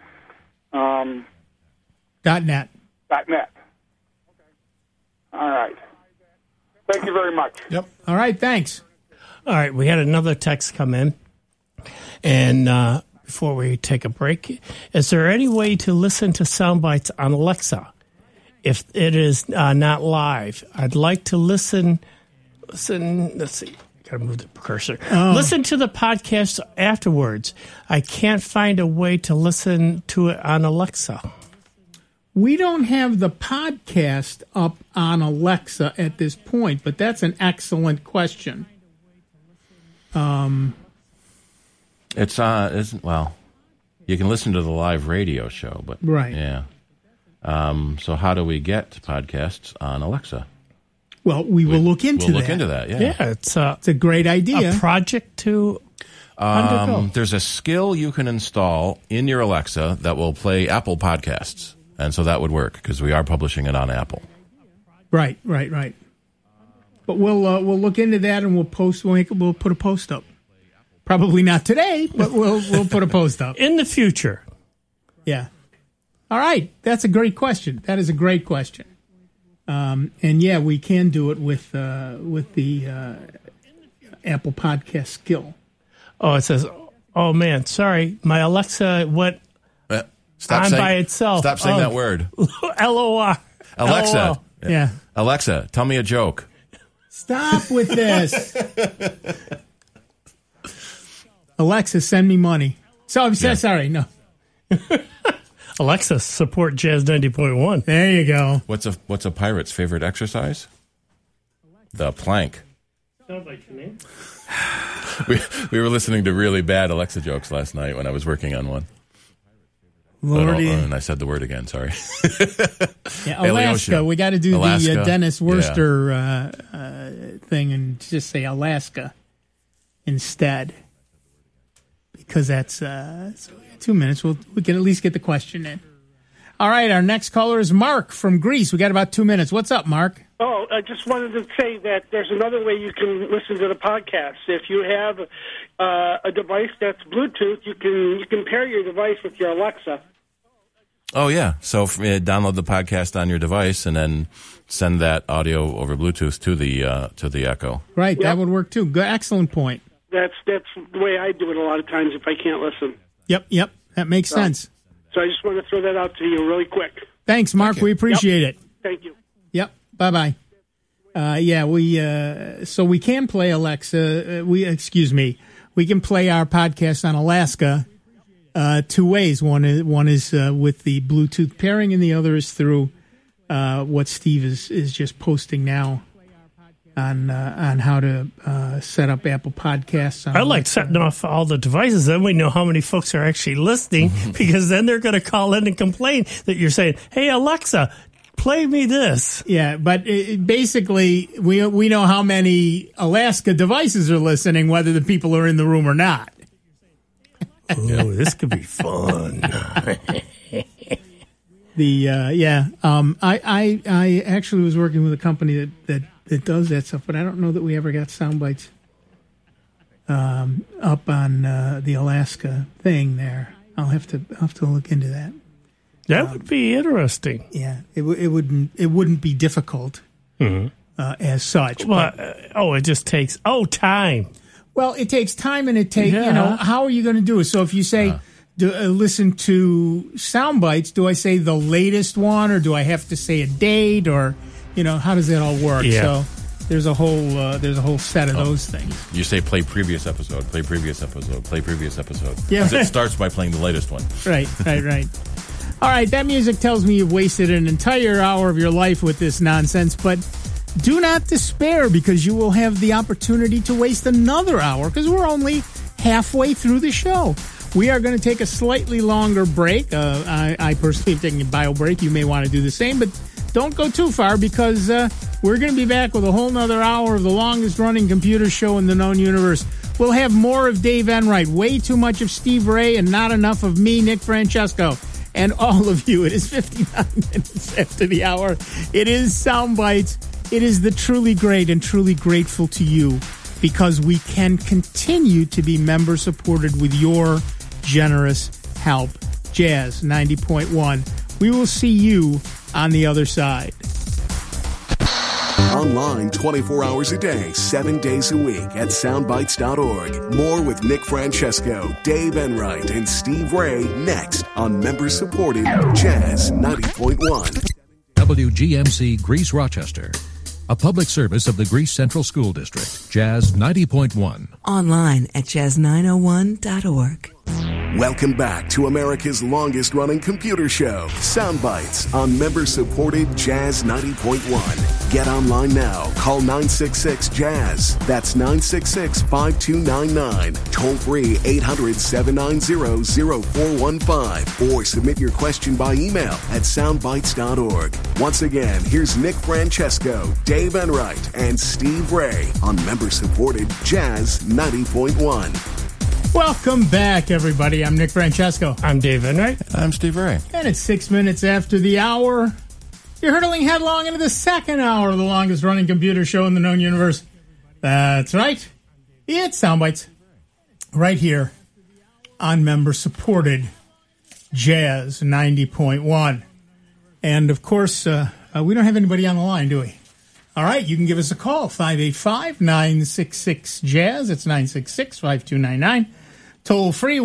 .net. .net. All right. Thank you very much. Yep. All right, thanks. All right, we had another text come in. And before we take a break, is there any way to listen to sound bites on Alexa if it is not live? I'd like to listen. Let's see. Got to move the cursor. Listen to the podcast afterwards. I can't find a way to listen to it on Alexa. We don't have the podcast up on Alexa at this point, but that's an excellent question. It's isn't well. You can listen to the live radio show, but Right. Yeah. So how do we get podcasts on Alexa? Well, we will look into We'll that. look into that. Yeah. Yeah, it's It's a great idea. a project to undergo. There's a skill you can install in your Alexa that will play Apple podcasts, and so that would work because we are publishing it on Apple. Right. But we'll look into that and we'll post. We'll put a post up. Probably not today, but we'll put a post up. In the future. Yeah. All right. That's a great question. That is a great question. And yeah, we can do it with the Apple Podcast skill. Oh, it says, oh, man, sorry. My Alexa went Stop on saying, by itself. Stop saying that word. LOR. Alexa. LOL. Yeah. Alexa, tell me a joke. Stop with this. Alexa, send me money. Sorry, no. Alexa, support Jazz 90.1. There you go. What's a pirate's favorite exercise? The plank. Sounds like your name. We were listening to really bad Alexa jokes last night when I was working on one. Lordy. And I said the word again. Sorry. Yeah, Alaska. We got to do Alaska. the Dennis Worcester thing and just say Alaska instead, because that's 2 minutes. We can at least get the question in. All right, our next caller is Mark from Greece. We got about 2 minutes. What's up, Mark? Oh, I just wanted to say that there's another way you can listen to the podcast. If you have a device that's Bluetooth, you can pair your device with your Alexa. Oh, yeah. So download the podcast on your device and then send that audio over Bluetooth to the Echo. Right, Yep. that would work too. Good, excellent point. That's the way I do it a lot of times if I can't listen. Yep, that makes sense. So I just want to throw that out to you really quick. Thanks, Mark. We appreciate it. Thank you. Yep. Bye-bye. So we can play Alexa. We can play our podcast on Alaska 2 ways. One is with the Bluetooth pairing, and the other is through what Steve is just posting now on how to set up Apple Podcasts. I like setting off all the devices. Then we know how many folks are actually listening, because then they're going to call in and complain that you're saying, "Hey, Alexa, play me this." Yeah, but basically, we know how many Alaska devices are listening, whether the people are in the room or not. Oh, this could be fun. I actually was working with a company that does that stuff, but I don't know that we ever got sound bites up on the Alaska thing there. I'll have to look into that. That would be interesting. Yeah, it wouldn't be difficult as such. Well, it just takes time. Well, it takes time, and it takes how are you going to do it? So if you say listen to sound bites, do I say the latest one, or do I have to say a date, or how does that all work? Yeah. So there's a whole set of those things. You say play previous episode, play previous episode, play previous episode. Yeah. 'Cause it starts by playing the latest one. Right. All right, that music tells me you've wasted an entire hour of your life with this nonsense, but do not despair, because you will have the opportunity to waste another hour, because we're only halfway through the show. We are going to take a slightly longer break. I personally am taking a bio break. You may want to do the same, but don't go too far, because we're going to be back with a whole nother hour of the longest running computer show in the known universe. We'll have more of Dave Enright, way too much of Steve Ray, and not enough of me, Nick Francesco. And all of you. It is 59 minutes after the hour. It is Soundbites. It is the truly great and truly grateful to you, because we can continue to be member supported with your generous help. Jazz 90.1. We will see you on the other side. Online 24 hours a day, 7 days a week at soundbites.org. More with Nick Francesco, Dave Enright, and Steve Ray next on member-supported Jazz 90.1. WGMC Greece Rochester, a public service of the Greece Central School District. Jazz 90.1. Online at jazz901.org. Welcome back to America's longest-running computer show, Soundbites, on member-supported Jazz 90.1. Get online now. Call 966-JAZZ. That's 966-5299. Toll-free 800-790-0415. Or submit your question by email at soundbites.org. Once again, here's Nick Francesco, Dave Enright, and Steve Ray on member-supported Jazz 90.1. Welcome back, everybody. I'm Nick Francesco. I'm Dave Enright. I'm Steve Ray. And it's 6 minutes after the hour. You're hurtling headlong into the second hour of the longest-running computer show in the known universe. That's right. It's Soundbites. Right here on member-supported Jazz 90.1. And, of course, we don't have anybody on the line, do we? All right, you can give us a call, 585-966-JAZZ. It's 966-5299. Toll-free,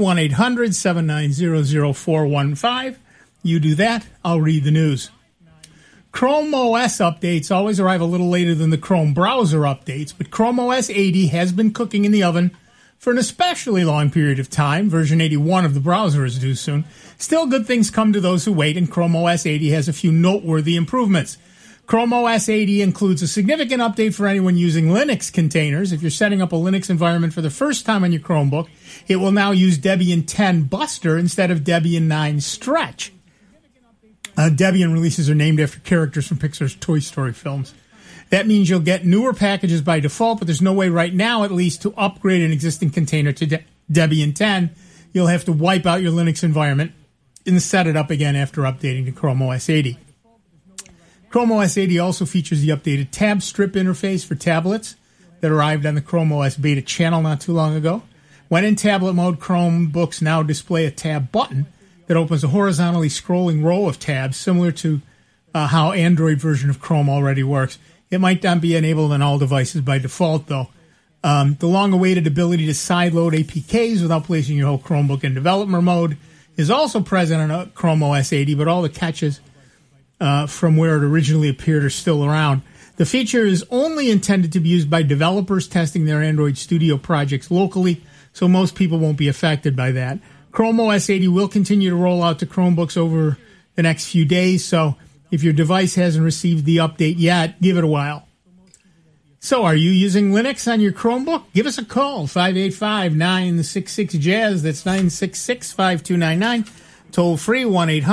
1-800-790-0415. You do that, I'll read the news. Chrome OS updates always arrive a little later than the Chrome browser updates, but Chrome OS 80 has been cooking in the oven for an especially long period of time. Version 81 of the browser is due soon. Still, good things come to those who wait, and Chrome OS 80 has a few noteworthy improvements. Chrome OS 80 includes a significant update for anyone using Linux containers. If you're setting up a Linux environment for the first time on your Chromebook, it will now use Debian 10 Buster instead of Debian 9 Stretch. Debian releases are named after characters from Pixar's Toy Story films. That means you'll get newer packages by default, but there's no way right now, at least, to upgrade an existing container to Debian 10. You'll have to wipe out your Linux environment and set it up again after updating to Chrome OS 80. Chrome OS 80 also features the updated tab strip interface for tablets that arrived on the Chrome OS beta channel not too long ago. When in tablet mode, Chromebooks now display a tab button that opens a horizontally scrolling row of tabs, similar to how Android version of Chrome already works. It might not be enabled on all devices by default, though. The long-awaited ability to sideload APKs without placing your whole Chromebook in developer mode is also present on Chrome OS 80, but all the catches from where it originally appeared are still around. The feature is only intended to be used by developers testing their Android Studio projects locally, so most people won't be affected by that. Chrome OS 80 will continue to roll out to Chromebooks over the next few days, so if your device hasn't received the update yet, give it a while. So are you using Linux on your Chromebook? Give us a call, 585-966-JAZZ. That's 966-5299. Toll free,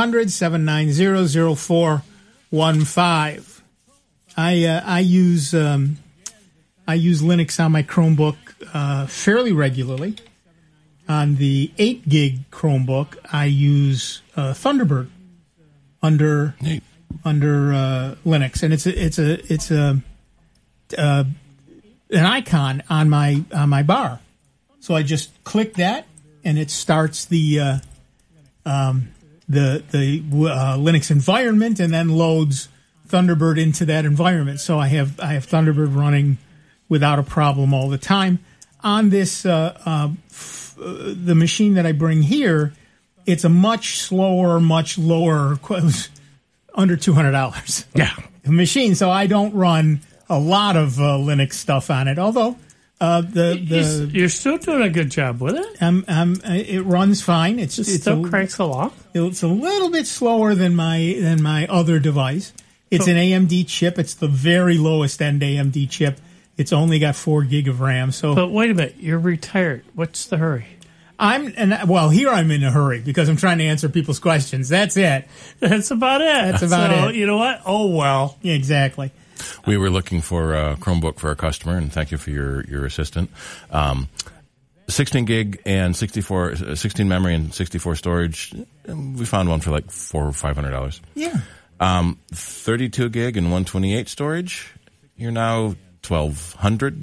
1-800-790-0415. I use Linux on my Chromebook fairly regularly. On the 8 gig Chromebook, I use Thunderbird under Linux, and it's an icon on my bar. So I just click that, and it starts the Linux environment, and then loads Thunderbird into that environment. So I have Thunderbird running without a problem all the time. On this the machine that I bring here, it's a much slower, much lower, under $200. Yeah, machine. So I don't run a lot of Linux stuff on it. Although you're still doing a good job with it. It runs fine. It still cranks along. It's a little bit slower than my other device. It's an AMD chip. It's the very lowest end AMD chip. It's only got 4 gig of RAM. But wait a minute, you're retired. What's the hurry? Here I'm in a hurry because I'm trying to answer people's questions. That's it. That's about it. That's about it. You know what? Oh, well. Yeah, exactly. We were looking for a Chromebook for a customer, and thank you for your assistant. 16 gig and 16 memory and 64 storage. We found one for like $400 or $500. Yeah. 32 gig and 128 storage. You're now $1,200,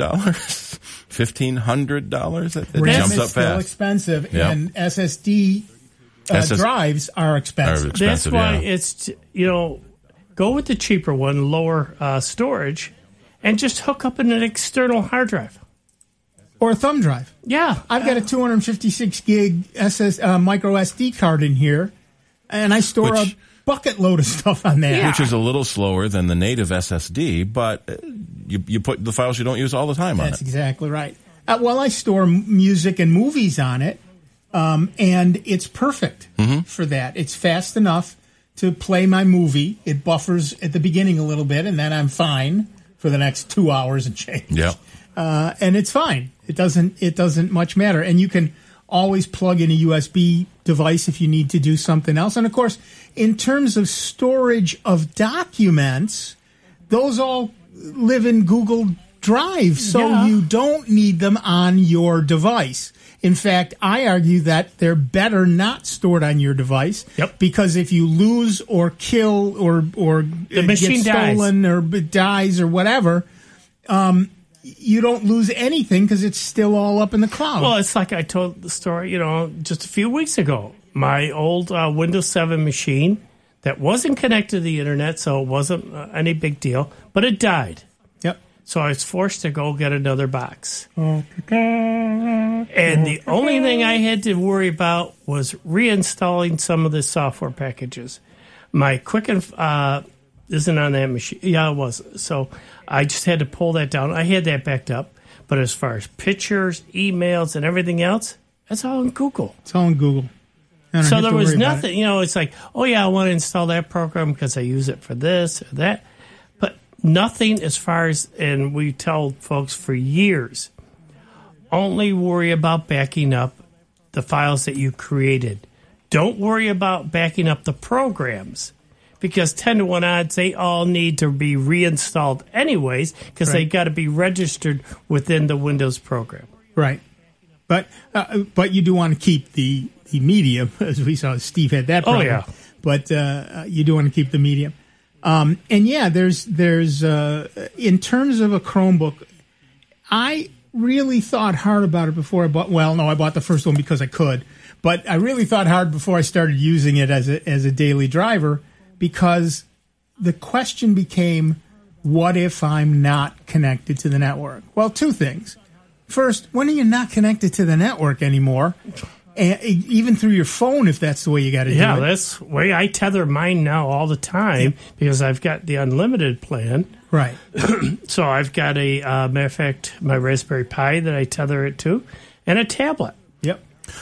$1,500. It jumps up fast. Still expensive, yep. And SSD drives are expensive. That's why it's go with the cheaper one, lower storage, and just hook up an external hard drive or a thumb drive. Yeah, I've got a 256 gig micro SD card in here, and I store a bucket load of stuff on there, which is a little slower than the native SSD, but you put the files you don't use all the time on it. That's exactly right. I store music and movies on it. and it's perfect for that. It's fast enough to play my movie. It buffers at the beginning a little bit, and then I'm fine for the next 2 hours and change. Yeah. And it's fine. It doesn't much matter. And you can always plug in a USB device if you need to do something else. And of course, in terms of storage of documents, those all live in Google Drive, so you don't need them on your device. In fact, I argue that they're better not stored on your device. Yep. Because if you lose or kill or the machine get stolen dies. or dies or whatever, you don't lose anything because it's still all up in the cloud. Well, it's like I told the story, just a few weeks ago. My old Windows 7 machine that wasn't connected to the internet, so it wasn't any big deal, but it died. Yep. So I was forced to go get another box. And the only thing I had to worry about was reinstalling some of the software packages. My Quicken isn't on that machine. Yeah, it was. So I just had to pull that down. I had that backed up. But as far as pictures, emails, and everything else, that's all in Google. It's all in Google. So there was nothing, it's like, oh, yeah, I want to install that program because I use it for this or that. But nothing as far as, and we tell folks for years, only worry about backing up the files that you created. Don't worry about backing up the programs because 10 to 1 odds, they all need to be reinstalled anyways because they got to be registered within the Windows program. Right. But you do want to keep the medium, as we saw. Steve had that problem. Oh, yeah. But you do want to keep the medium. And yeah, there's in terms of a Chromebook, I really thought hard about it before I bought. Well, no, I bought the first one because I could, but I really thought hard before I started using it as a daily driver because the question became, what if I'm not connected to the network? Well, two things. First, when are you not connected to the network anymore? And even through your phone, if that's the way you got to do it. Yeah, that's the way I tether mine now all the time because I've got the unlimited plan. Right. So I've got matter of fact, my Raspberry Pi that I tether it to, and a tablet. Yep.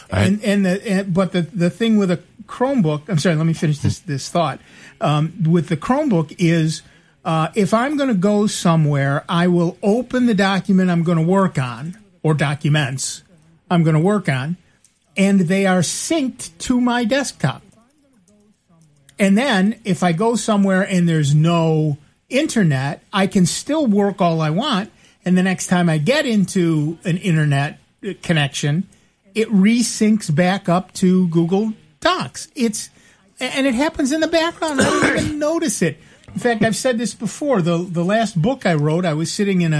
But the thing with a Chromebook, I'm sorry, let me finish this thought. With the Chromebook is if I'm going to go somewhere, I will open the document I'm going to work on, or documents I'm going to work on, and they are synced to my desktop. And then if I go somewhere and there's no internet, I can still work all I want, and the next time I get into an internet connection, it resyncs back up to Google Docs. And it happens in the background. I don't even notice it. In fact, I've said this before. The last book I wrote, I was sitting in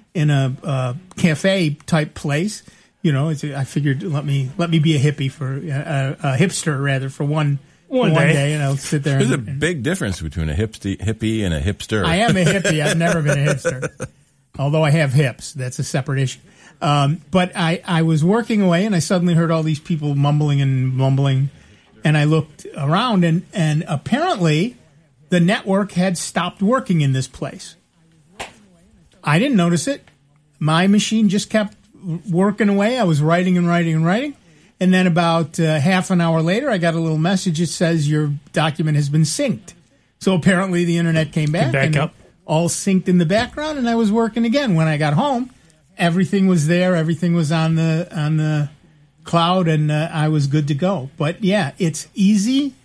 a cafe type place. I figured let me be a hippie for a hipster rather for one day, and I'll sit there. There's a big difference between a hippie and a hipster. I am a hippie. I've never been a hipster, although I have hips. That's a separate issue. But I was working away, and I suddenly heard all these people mumbling, and I looked around, and apparently the network had stopped working in this place. I didn't notice it. My machine just kept working away. I was writing, and then about half an hour later, I got a little message that says your document has been synced. So apparently the internet came back and up. All synced in the background, and I was working again. When I got home, everything was there. Everything was on the cloud, and I was good to go. But yeah, it's easy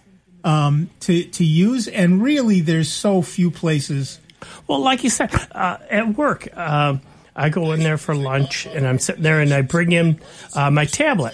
to use, and really, there's so few places. Well, like you said, at work, I go in there for lunch, and I'm sitting there, and I bring in my tablet.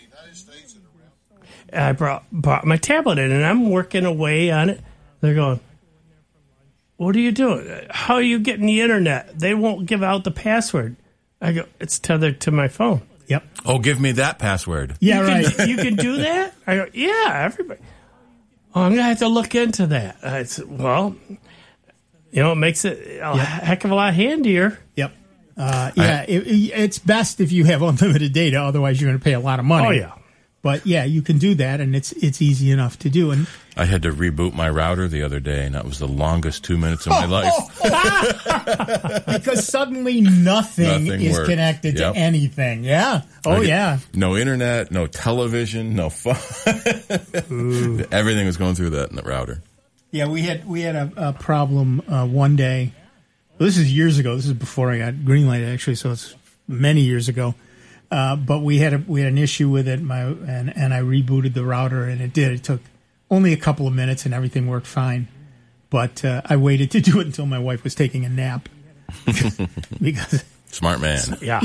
I brought my tablet in, and I'm working away on it. They're going, what are you doing? How are you getting the internet? They won't give out the password. I go, it's tethered to my phone. Yep. Oh, give me that password. Yeah, right. You can do that? I go, yeah, everybody. Oh, I'm going to have to look into that. I said, well, it makes it a heck of a lot handier. Yep. It's best if you have unlimited data. Otherwise, you're going to pay a lot of money. Oh, yeah. But yeah, you can do that, and it's easy enough to do. And I had to reboot my router the other day, and that was the longest 2 minutes of my life. Because suddenly nothing is worked. connected to anything. Yeah. No internet, no television, no phone. Everything was going through that in the router. Yeah, we had a problem one day. Well, this is years ago. This is before I got Greenlight, actually, so it's many years ago. But we had an issue with it, and I rebooted the router, and it did. It took only a couple of minutes, and everything worked fine. But I waited to do it until my wife was taking a nap. Because smart man. Yeah.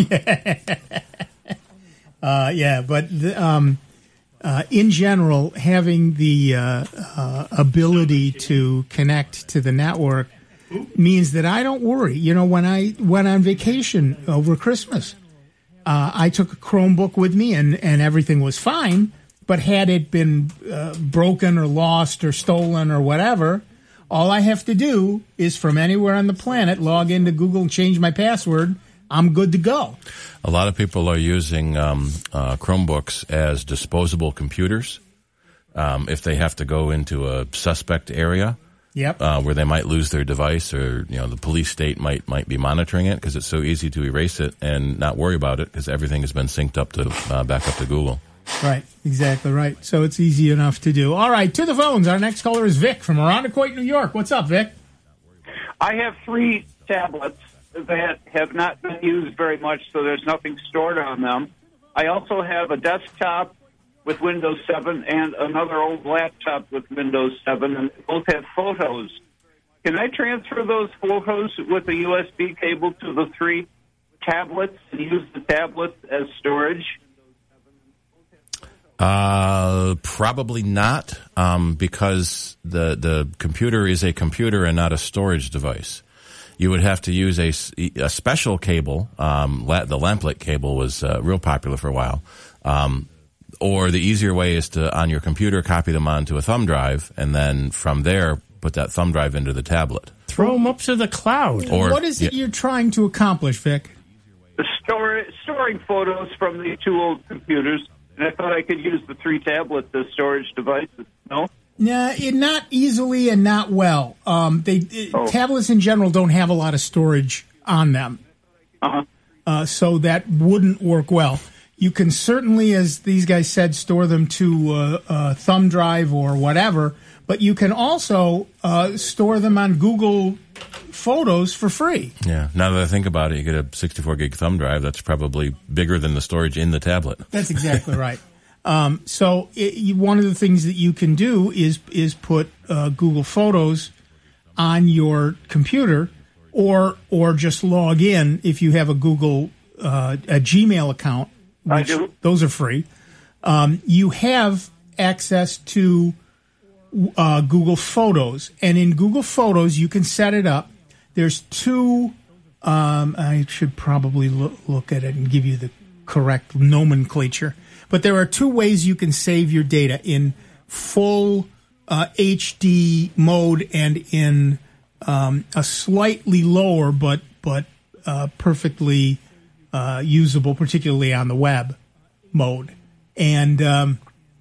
But in general, having the ability to connect to the network means that I don't worry. You know, when I went on vacation over Christmas, I took a Chromebook with me, and everything was fine. But had it been broken or lost or stolen or whatever, all I have to do is from anywhere on the planet log into Google and change my password. I'm good to go. A lot of people are using Chromebooks as disposable computers if they have to go into a suspect area. Yep. Where they might lose their device, or the police state might be monitoring it, because it's so easy to erase it and not worry about it because everything has been synced up to back up to Google. Right, exactly right. So it's easy enough to do. All right, to the phones. Our next caller is Vic from Irondequoit, New York. What's up, Vic? I have 3 tablets that have not been used very much, so there's nothing stored on them. I also have a desktop with Windows 7 and another old laptop with Windows 7, and they both have photos. Can I transfer those photos with a USB cable to the 3 tablets and use the tablets as storage? Probably not, because the computer is a computer and not a storage device. You would have to use a special cable. The lamplit cable was real popular for a while. Or the easier way is to, on your computer, copy them onto a thumb drive, and then from there, put that thumb drive into the tablet. Throw them up to the cloud. Or, what is it you're trying to accomplish, Vic? Storing photos from the 2 old computers, and I thought I could use the 3 tablets as storage devices. No? Nah, not easily and not well. Tablets in general don't have a lot of storage on them. So that wouldn't work well. You can certainly, as these guys said, store them to a thumb drive or whatever, but you can also store them on Google Photos for free. Yeah. Now that I think about it, you get a 64-gig thumb drive. That's probably bigger than the storage in the tablet. That's exactly right. So one of the things that you can do is put Google Photos on your computer, or just log in if you have a Gmail account. I do. Those are free. You have access to Google Photos, and in Google Photos you can set it up. There's 2. I should probably look at it and give you the correct nomenclature. But there are 2 ways you can save your data: in full HD mode and in a slightly lower but perfectly usable, particularly on the web mode. And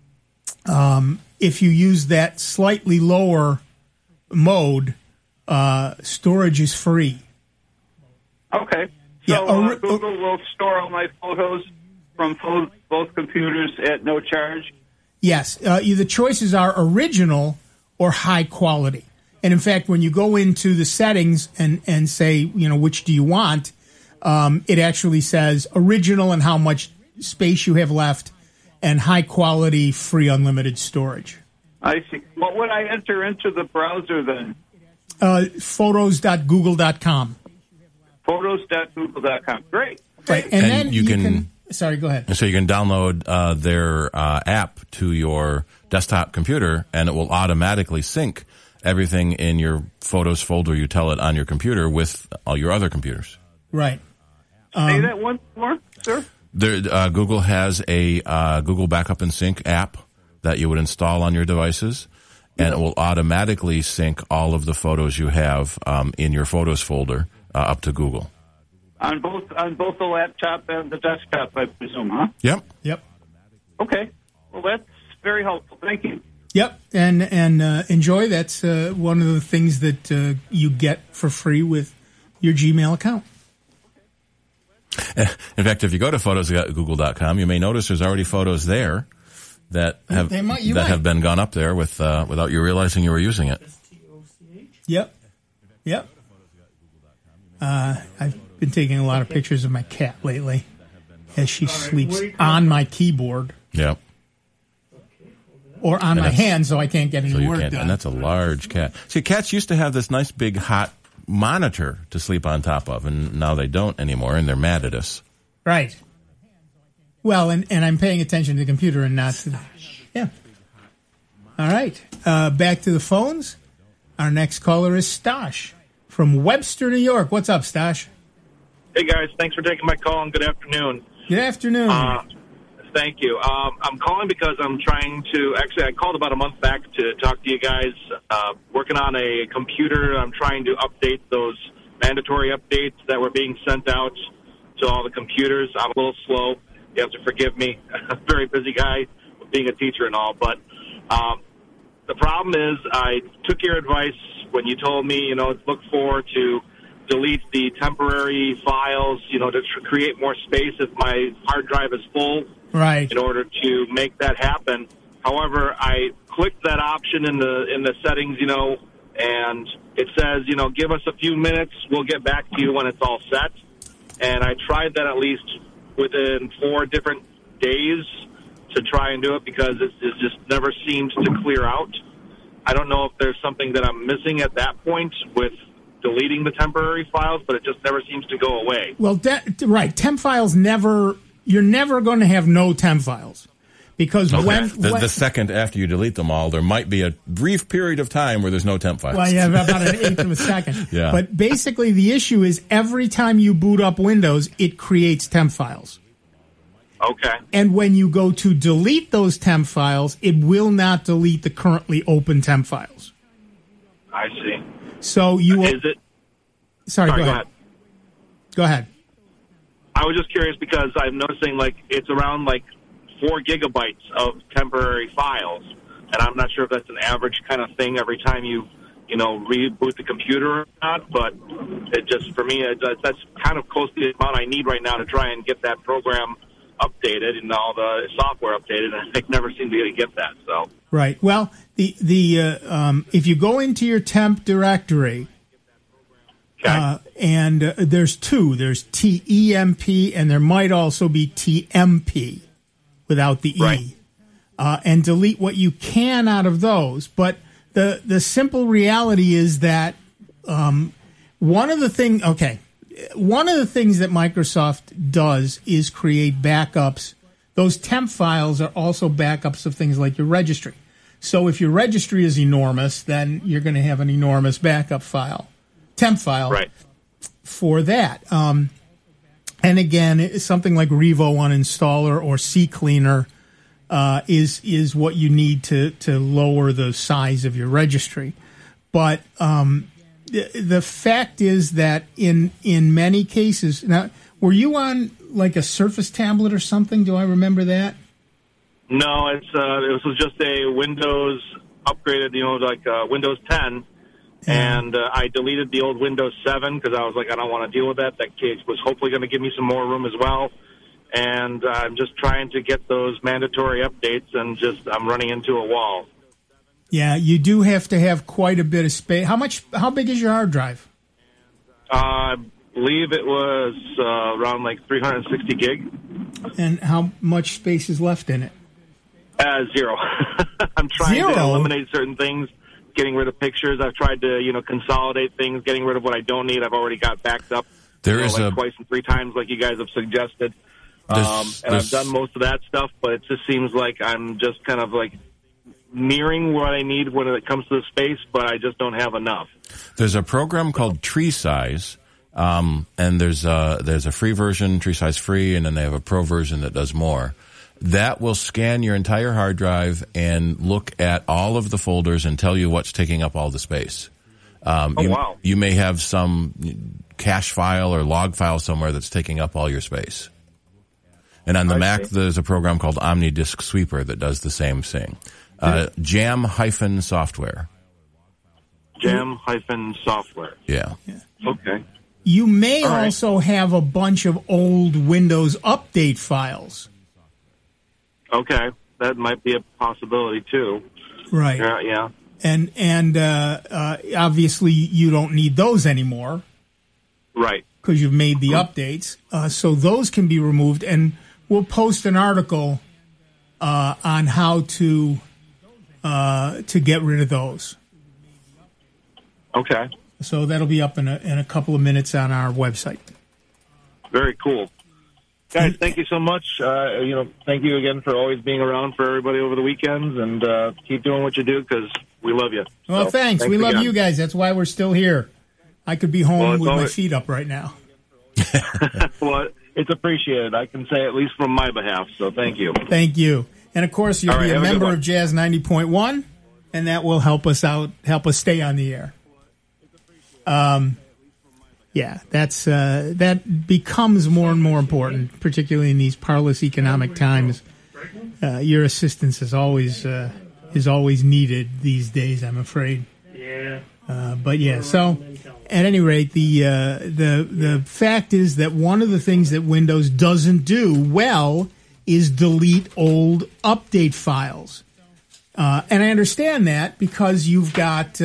if you use that slightly lower mode, storage is free. Okay. So Google will store all my photos from both computers at no charge? Yes. The choices are original or high quality. And in fact, when you go into the settings and say, which do you want, it actually says original and how much space you have left, and high quality, free, unlimited storage. I see. What would I enter into the browser then? Photos.google.com. Photos.google.com. Great. Right. And then you can. Sorry, go ahead. So you can download their app to your desktop computer, and it will automatically sync everything in your Photos folder you tell it on your computer with all your other computers. Right. Say that once more, sir? Google has a Google Backup and Sync app that you would install on your devices, and it will automatically sync all of the photos you have in your Photos folder up to Google. On both the laptop and the desktop, I presume, huh? Yep. Yep. Okay. Well, that's very helpful. Thank you. Yep, and enjoy. That's one of the things that you get for free with your Gmail account. In fact, if you go to photos.google.com, you may notice there's already photos there that have have been gone up there without you realizing you were using it. Yep. I've been taking a lot of pictures of my cat lately as she sleeps on my keyboard. Yep. Or on my hand, so I can't get any work done. And that's a large cat. See, cats used to have this nice big hot monitor to sleep on top of, and now they don't anymore, and they're mad at us. Right. Well, and I'm paying attention to the computer and not to yeah. All right. Back to the phones. Our next caller is Stosh from Webster, New York. What's up, Stosh? Hey, guys. Thanks for taking my call, and good afternoon. Good afternoon. Thank you. I'm calling because I'm trying to... Actually, I called about a month back to talk to you guys. Working on a computer. I'm trying to update those mandatory updates that were being sent out to all the computers. I'm a little slow. You have to forgive me. I'm a very busy guy, being a teacher and all. But the problem is I took your advice when you told me, look to delete the temporary files, to create more space if my hard drive is full. Right. In order to make that happen. However, I clicked that option in the settings, and it says, give us a few minutes. We'll get back to you when it's all set. And I tried that at least within 4 different days to try and do it because it just never seems to clear out. I don't know if there's something that I'm missing at that point with deleting the temporary files, but it just never seems to go away. Well, right. Temp files you're never going to have no temp files. Because when the second after you delete them all, there might be a brief period of time where there's no temp files. Well, yeah, about an eighth of a second. Yeah. But basically the issue is every time you boot up Windows, it creates temp files. Okay. And when you go to delete those temp files, it will not delete the currently open temp files. I see. So you will... Is it... Sorry, go ahead. Go ahead. I was just curious because I'm noticing, it's around, 4 gigabytes of temporary files. And I'm not sure if that's an average kind of thing every time you, reboot the computer or not. But it just, for me, that's kind of close to the amount I need right now to try and get that program updated and all the software updated. And I never seem to get that, so... Right. Well, the if you go into your temp directory... and there's 2. There's TEMP, and there might also be TMP without the E. And delete what you can out of those. But the simple reality is that one of the things that Microsoft does is create backups. Those temp files are also backups of things like your registry. So if your registry is enormous, then you're going to have an enormous backup file. Temp file for that. And again, something like Revo Uninstaller or CCleaner is what you need to lower the size of your registry. But the fact is that in many cases, now, were you on a Surface tablet or something? Do I remember that? No, it was just a Windows upgraded, Windows 10. And I deleted the old Windows 7 because I was like, I don't want to deal with that. That case was hopefully going to give me some more room as well. And I'm just trying to get those mandatory updates, and I'm running into a wall. Yeah, you do have to have quite a bit of space. How big is your hard drive? I believe it was around 360 gig. And how much space is left in it? 0. I'm trying to eliminate certain things. Getting rid of pictures. I've tried to, consolidate things, getting rid of what I don't need. I've already got backed up twice and 3 times like you guys have suggested. And I've done most of that stuff, but it just seems like I'm just kind of nearing what I need when it comes to the space, but I just don't have enough. There's a program called Tree Size, and there's a free version, Tree Size free, and then they have a pro version that does more. That will scan your entire hard drive and look at all of the folders and tell you what's taking up all the space. Wow. You may have some cache file or log file somewhere that's taking up all your space. And on the Mac, there's a program called OmniDisk Sweeper that does the same thing. Jam-software. Jam-software. Yeah. Okay. You may also have a bunch of old Windows update files. Okay. That might be a possibility, too. Right. Yeah. And obviously you don't need those anymore. Right. Because you've made the updates. So those can be removed. And we'll post an article on how to get rid of those. Okay. So that'll be up in a couple of minutes on our website. Very cool. Guys, thank you so much. Thank you again for always being around for everybody over the weekends, and keep doing what you do because we love you. Well, So, thanks. We love again. you guys. That's why we're still here. I could be home with my feet up right now. Well, it's appreciated. I can say at least from my behalf. So thank you. Thank you. And of course, you'll All right, be a have a good member one. of Jazz 90.1, and that will help us out, help us stay on the air. That becomes more and more important, particularly in these parlous economic times. Your assistance is always needed these days, I'm afraid. Yeah. So at any rate, the fact is that one of the things that Windows doesn't do well is delete old update files. And I understand that because you've got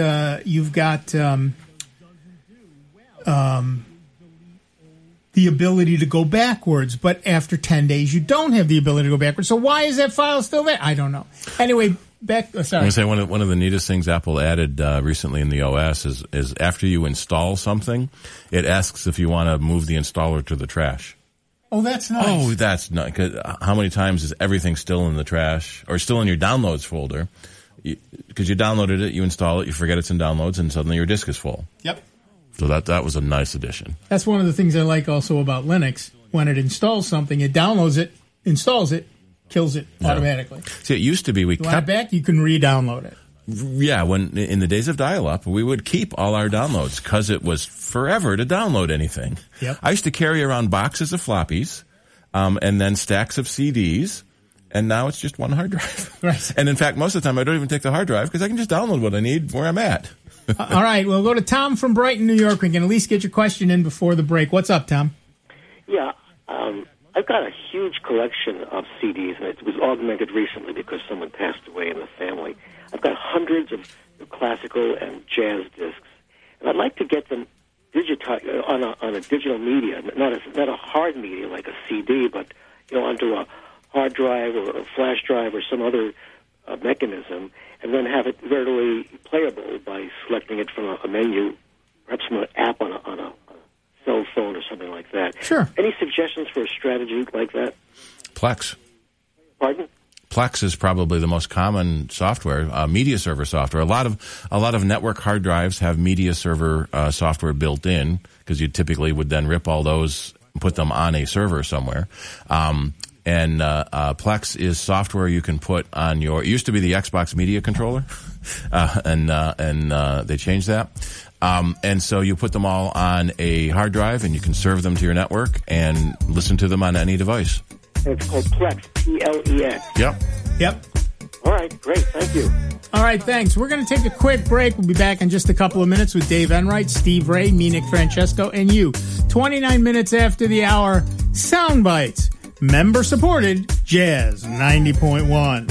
the ability to go backwards, but after 10 days you don't have the ability to go backwards. So why is that file still there? I don't know. Anyway, back. Sorry. I'm going to say one of the neatest things Apple added recently in the OS is after you install something, it asks if you want to move the installer to the trash. Oh, that's nice. Oh, that's nice. 'Cause how many times is everything still in the trash or still in your downloads folder? Because you downloaded it, you install it, you forget it's in downloads, and suddenly your disk is full. Yep. So that was a nice addition. That's one of the things I like also about Linux. When it installs something, it downloads it, installs it, kills it automatically. See, it used to be we You want kept it back, you can re-download it. Yeah, when in the days of dial-up, we would keep all our downloads because it was forever to download anything. Yep. I used to carry around boxes of floppies, and then stacks of CDs, and now it's just one hard drive. Right. And in fact, most of the time, I don't even take the hard drive because I can just download what I need where I'm at. All right, we'll go to Tom from Brighton, New York. We can at least get your question in before the break. What's up, Tom? Yeah, I've got a huge collection of CDs, and it was augmented recently because someone passed away in the family. I've got hundreds of classical and jazz discs, and I'd like to get them digitized on a digital media, not a hard media like a CD, but onto a hard drive or a flash drive or some other mechanism, and then have it readily playable by selecting it from a menu, perhaps from an app on a cell phone or something like that. Sure. Any suggestions for a strategy like that? Plex. Pardon? Plex is probably the most common software, media server software. A lot of network hard drives have media server software built in because you typically would then rip all those and put them on a server somewhere. And Plex is software you can put on your. It used to be the Xbox Media Controller, and they changed that. And so you put them all on a hard drive, and you can serve them to your network and listen to them on any device. And it's called Plex, P-L-E-X. Yep. All right, great. Thank you. All right, thanks. We're going to take a quick break. We'll be back in just a couple of minutes with Dave Enright, Steve Ray, me, Nick Francesco, and you. 29 minutes after the hour, Sound Bites. Member-supported Jazz 90.1.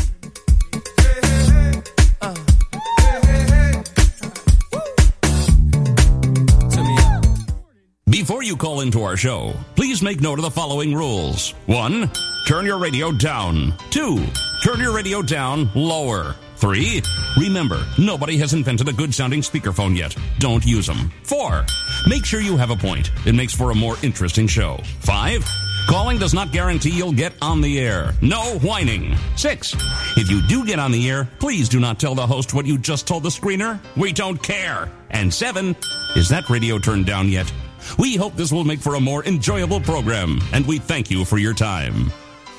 Before you call into our show, please make note of the following rules. 1, turn your radio down. 2, turn your radio down lower. 3, remember, nobody has invented a good-sounding speakerphone yet. Don't use them. 4, make sure you have a point. It makes for a more interesting show. 5, calling does not guarantee you'll get on the air. No whining. 6, if you do get on the air, please do not tell the host what you just told the screener. We don't care. And 7, is that radio turned down yet? We hope this will make for a more enjoyable program, and we thank you for your time.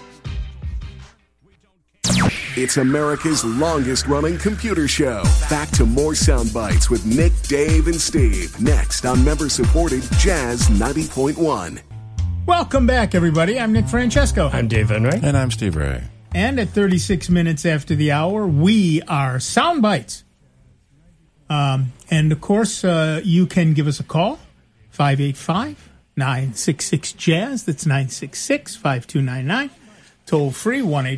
It's America's longest-running computer show. Back to more Sound Bites with Nick, Dave, and Steve. Next on member-supported Jazz 90.1. Welcome back, everybody. I'm Nick Francesco. I'm Dave Enright. And I'm Steve Ray. And at 36 minutes after the hour, we are Sound Bites. And, of course, you can give us a call, 585-966-JAZZ. That's 966-5299. Toll free,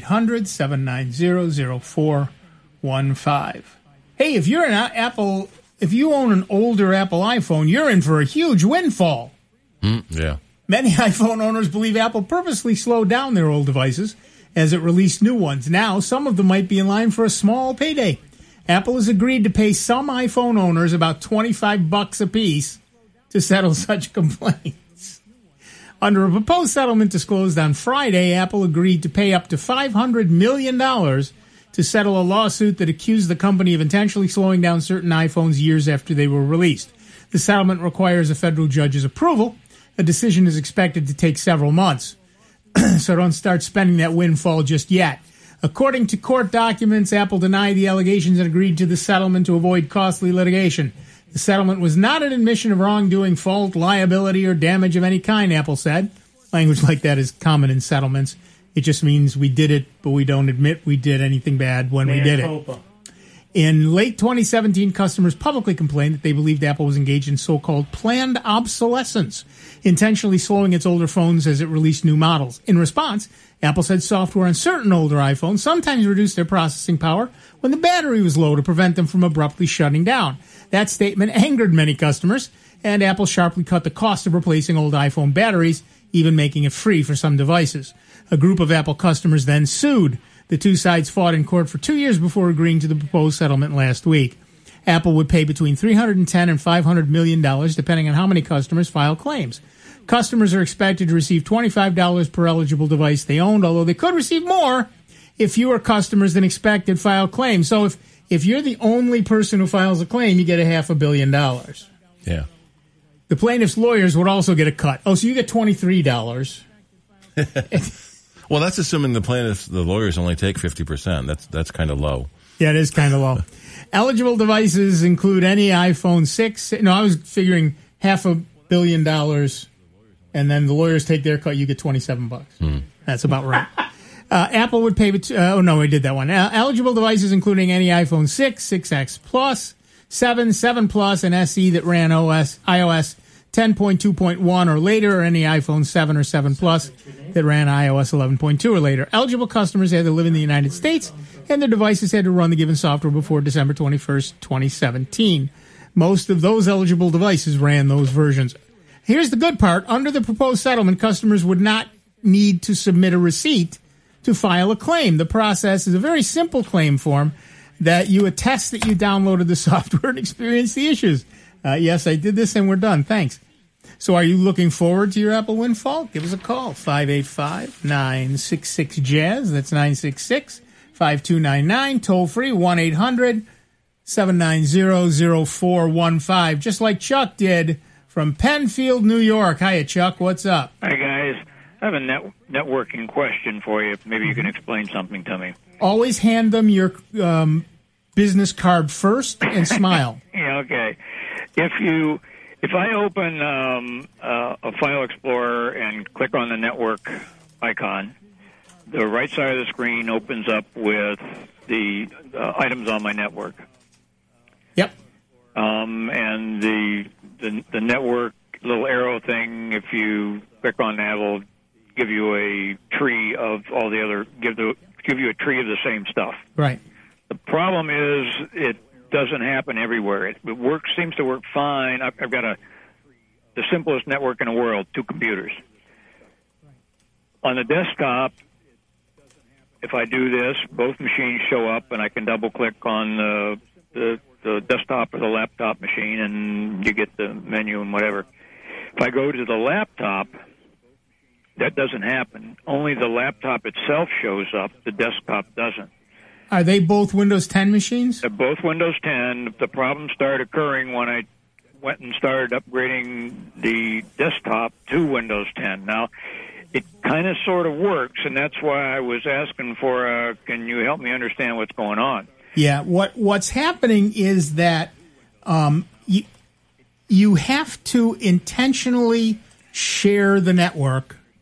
1-800-790-0415. Hey, if you're an Apple, if you own an older Apple iPhone, you're in for a huge windfall. Yeah. Many iPhone owners believe Apple purposely slowed down their old devices as it released new ones. Now, some of them might be in line for a small payday. Apple has agreed to pay some iPhone owners about $25 apiece to settle such complaints. Under a proposed settlement disclosed on Friday, Apple agreed to pay up to $500 million to settle a lawsuit that accused the company of intentionally slowing down certain iPhones years after they were released. The settlement requires a federal judge's approval. A decision is expected to take several months. So don't start spending that windfall just yet. According to court documents, Apple denied the allegations and agreed to the settlement to avoid costly litigation. The settlement was not an admission of wrongdoing, fault, liability, or damage of any kind, Apple said. Language like that is common in settlements. It just means we did it, but we don't admit we did anything bad when we did it. In late 2017, customers publicly complained that they believed Apple was engaged in so-called planned obsolescence, intentionally slowing its older phones as it released new models. In response, Apple said software on certain older iPhones sometimes reduced their processing power when the battery was low to prevent them from abruptly shutting down. That statement angered many customers, and Apple sharply cut the cost of replacing old iPhone batteries, even making it free for some devices. A group of Apple customers then sued. The two sides fought in court for 2 years before agreeing to the proposed settlement last week. Apple would pay between $310 and $500 million, depending on how many customers file claims. Customers are expected to receive $25 per eligible device they owned, although they could receive more if fewer customers than expected file claims. So if you're the only person who files a claim, you get $500 million. Yeah. The plaintiff's lawyers would also get a cut. Oh, so you get $23. Well, that's assuming the lawyers only take 50%. That's kind of low. Yeah, it is kind of low. Eligible devices include any iPhone 6. No, I was figuring $500 million, and then the lawyers take their cut. You get $27. That's about right. Apple would pay. Oh no, we did that one. Eligible devices including any iPhone 6, 6X Plus, 7, 7 Plus, and SE that ran iOS 10.2.1 or later, or any iPhone 7 or 7 Plus that ran iOS 11.2 or later. Eligible customers had to live in the United States, and their devices had to run the given software before December 21st, 2017. Most of those eligible devices ran those versions. Here's the good part. Under the proposed settlement, customers would not need to submit a receipt to file a claim. The process is a very simple claim form that you attest that you downloaded the software and experienced the issues. Yes, I did this and we're done. Thanks. So are you looking forward to your Apple windfall? Give us a call, 585-966-JAZZ. That's 966-5299. Toll free, 1-800-790-0415. Just like Chuck did from Penfield, New York. Hiya, Chuck. What's up? Hi, guys. I have a networking question for you. Maybe you can explain something to me. Always hand them your business card first and smile. Yeah, okay. If I open a File Explorer and click on the network icon, the right side of the screen opens up with the items on my network. Yep. And the network little arrow thing, if you click on that, will give you a tree of all the other give you a tree of the same stuff. Right. The problem is it doesn't happen everywhere. It seems to work fine. I've got the simplest network in the world, 2 computers. On the desktop, if I do this, both machines show up, and I can double-click on the desktop or the laptop machine, and you get the menu and whatever. If I go to the laptop, that doesn't happen. Only the laptop itself shows up. The desktop doesn't. Are they both Windows 10 machines? They're both Windows 10. The problem started occurring when I went and started upgrading the desktop to Windows 10. Now, it kind of sort of works, and that's why I was asking for, can you help me understand what's going on? Yeah, what's happening is that you have to intentionally share the network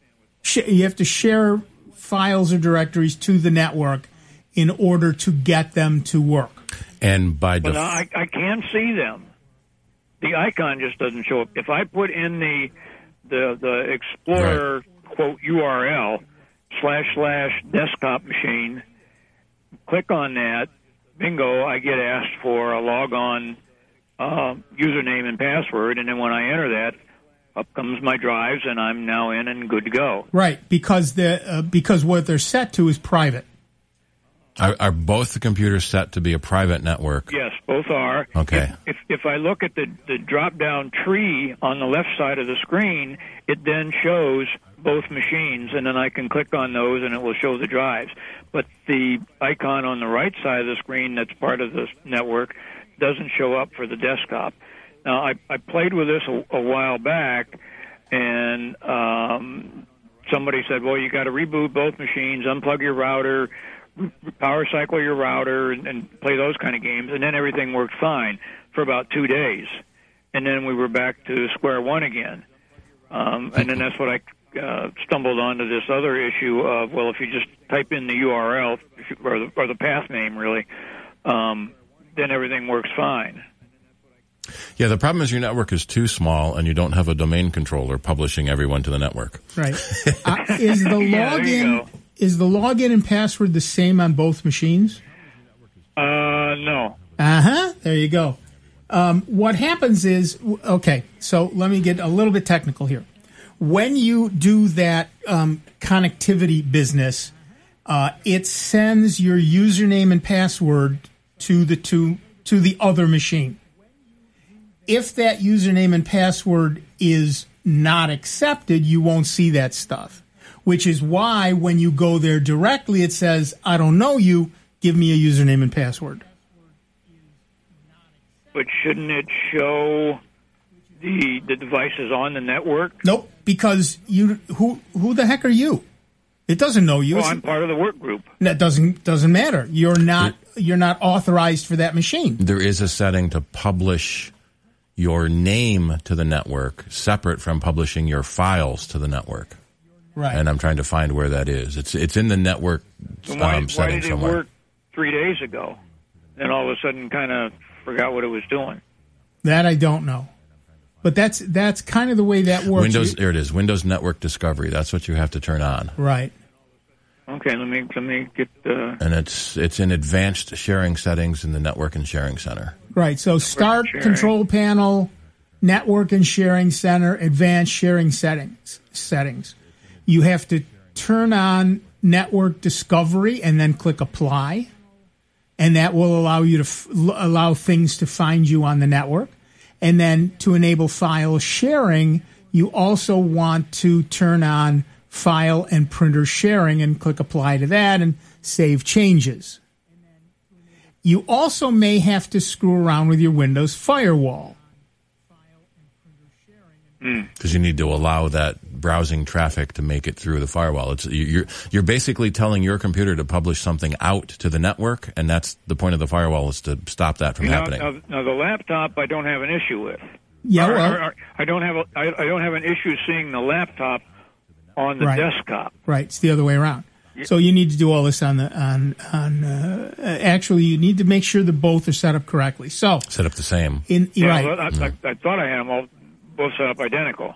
You have to share files or directories to the network in order to get them to work. And by Well, no, I can see them. The icon just doesn't show up. If I put in the Explorer quote URL / desktop machine, click on that, bingo, I get asked for a logon username and password, and then when I enter that, up comes my drives, and I'm now in and good to go. Right, because what they're set to is private. Are both the computers set to be a private network? Yes, both are. Okay. If I look at the drop-down tree on the left side of the screen, it then shows both machines, and then I can click on those, and it will show the drives. But the icon on the right side of the screen that's part of the network doesn't show up for the desktop. Now, I played with this a while back, and somebody said, well, you got to reboot both machines, unplug your router, power cycle your router, and play those kind of games, and then everything worked fine for about 2 days. And then we were back to square one again. And then that's what I stumbled onto this other issue of, well, if you just type in the URL, or the path name, really, then everything works fine. Yeah, the problem is your network is too small and you don't have a domain controller publishing everyone to the network. Right. Is the login and password the same on both machines? No. There you go. What happens is, okay, so let me get a little bit technical here. When you do that connectivity business, it sends your username and password to the other machine. If that username and password is not accepted, you won't see that stuff, which is why when you go there directly, it says, I don't know you, give me a username and password. But shouldn't it show the devices on the network? Nope, because who the heck are you? It doesn't know you. Well, I'm part of the work group. That doesn't matter. You're not authorized for that machine. There is a setting to publish your name to the network separate from publishing your files to the network. Right. And I'm trying to find where that is. It's in the network Why setting did it somewhere. work 3 days ago? Then all of a sudden kind of forgot what it was doing. That I don't know. But that's kind of the way that works. There it is. Windows Network Discovery. That's what you have to turn on. Right. Okay, let me get and it's in advanced sharing settings in the Network and Sharing Center. Right. So start control panel, network and sharing center, advanced sharing settings. You have to turn on network discovery and then click apply, and that will allow you to allow things to find you on the network. And then to enable file sharing, you also want to turn on file and printer sharing and click apply to that and save changes. You also may have to screw around with your Windows firewall. Because you need to allow that browsing traffic to make it through the firewall. You're basically telling your computer to publish something out to the network, and that's the point of the firewall, is to stop that from happening. Now the laptop I don't have an issue with. Yeah, well, I don't have an issue seeing the laptop on the desktop. Right, it's the other way around. So you need to do all this actually, you need to make sure that both are set up correctly. So set up the same. Right. I thought I had them all both set up identical.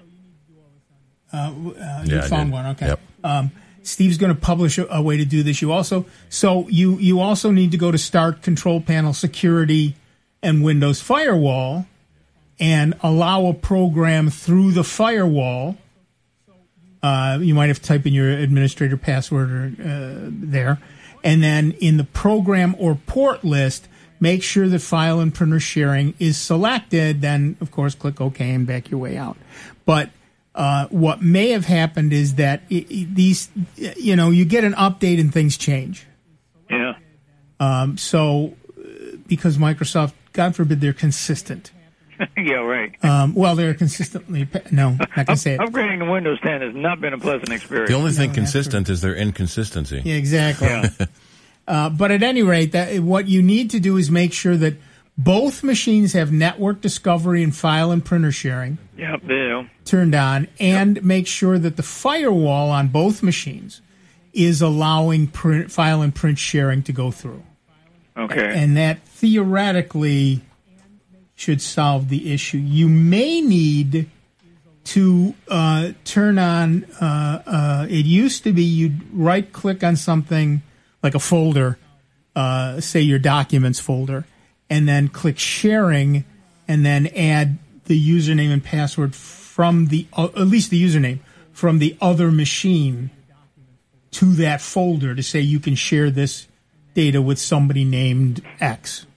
You found one, okay. Yep. Steve's going to publish a way to do this. You also need to go to Start, Control Panel, Security, and Windows Firewall, and allow a program through the firewall. You might have to type in your administrator password there. And then in the program or port list, make sure that file and printer sharing is selected. Then, of course, click OK and back your way out. But what may have happened is that you get an update and things change. Yeah. So because Microsoft, God forbid, they're consistent. Yeah, right. Well, they're consistently... No, not going to say it. Upgrading to Windows 10 has not been a pleasant experience. The only thing consistent is their inconsistency. Yeah, exactly. Yeah. But at any rate, what you need to do is make sure that Both machines have network discovery and file and printer sharing Yep, they do. turned on, and make sure that the firewall on both machines is allowing file and print sharing to go through. Okay. And that theoretically should solve the issue. You may need to turn on, it used to be you'd right-click on something like a folder, say your documents folder, and then click sharing, and then add the username and password from at least the username, from the other machine to that folder to say you can share this data with somebody named X.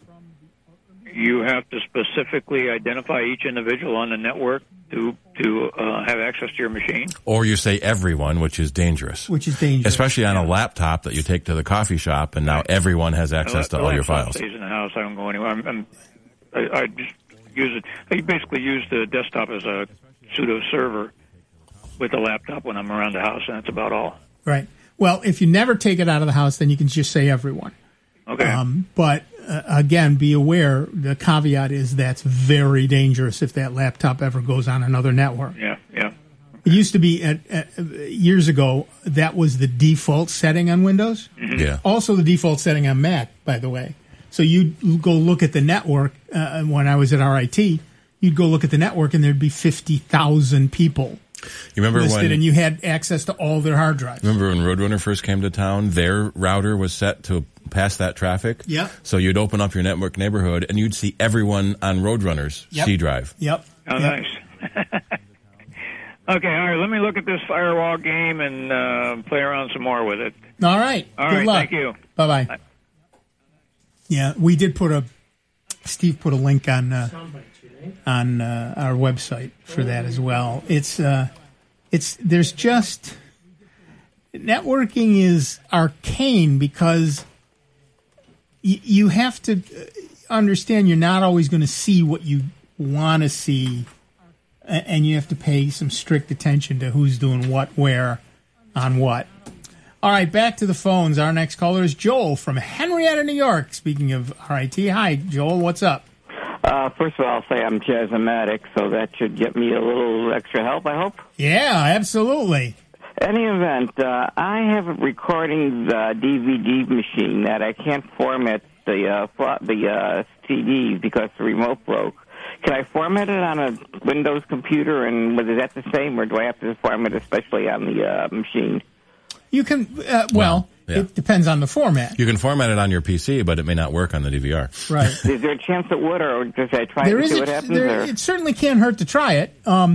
You have to specifically identify each individual on the network to have access to your machine? Or you say everyone, which is dangerous. Especially on a laptop that you take to the coffee shop, and now everyone has access to all your files. Stays in the house. I don't go anywhere. I just use it. I basically use the desktop as a pseudo server with the laptop when I'm around the house, and that's about all. Right. Well, if you never take it out of the house, then you can just say everyone. Okay. But again, be aware, the caveat is that's very dangerous if that laptop ever goes on another network. Yeah. It used to be, years ago, that was the default setting on Windows. Mm-hmm. Yeah. Also the default setting on Mac, by the way. So you'd go look at the network, when I was at RIT, you'd go look at the network and there'd be 50,000 people. You remember listed, and you had access to all their hard drives. Remember when Roadrunner first came to town? Their router was set to pass that traffic. Yep. So you'd open up your network neighborhood, and you'd see everyone on Roadrunner's C drive. Yep. Oh, nice. Okay, all right, let me look at this firewall game and play around some more with it. All right. All Good right, luck. thank you. Bye-bye. Yeah, we did Steve put a link on our website for that as well. There's just, networking is arcane because you have to understand you're not always going to see what you want to see, and you have to pay some strict attention to who's doing what, where, on what. All right, back to the phones. Our next caller is Joel from Henrietta, New York. Speaking of RIT, hi, Joel, what's up? First of all, I'll say I'm Jazzmatic, so that should get me a little extra help, I hope. Yeah, absolutely. Any event, I have a recording DVD machine that I can't format the CDs because the remote broke. Can I format it on a Windows computer, and is that the same, or do I have to format it especially on the machine? You can, it depends on the format. You can format it on your PC, but it may not work on the DVR. Right. Is there a chance it would, or just I try to see what happens? It certainly can't hurt to try it.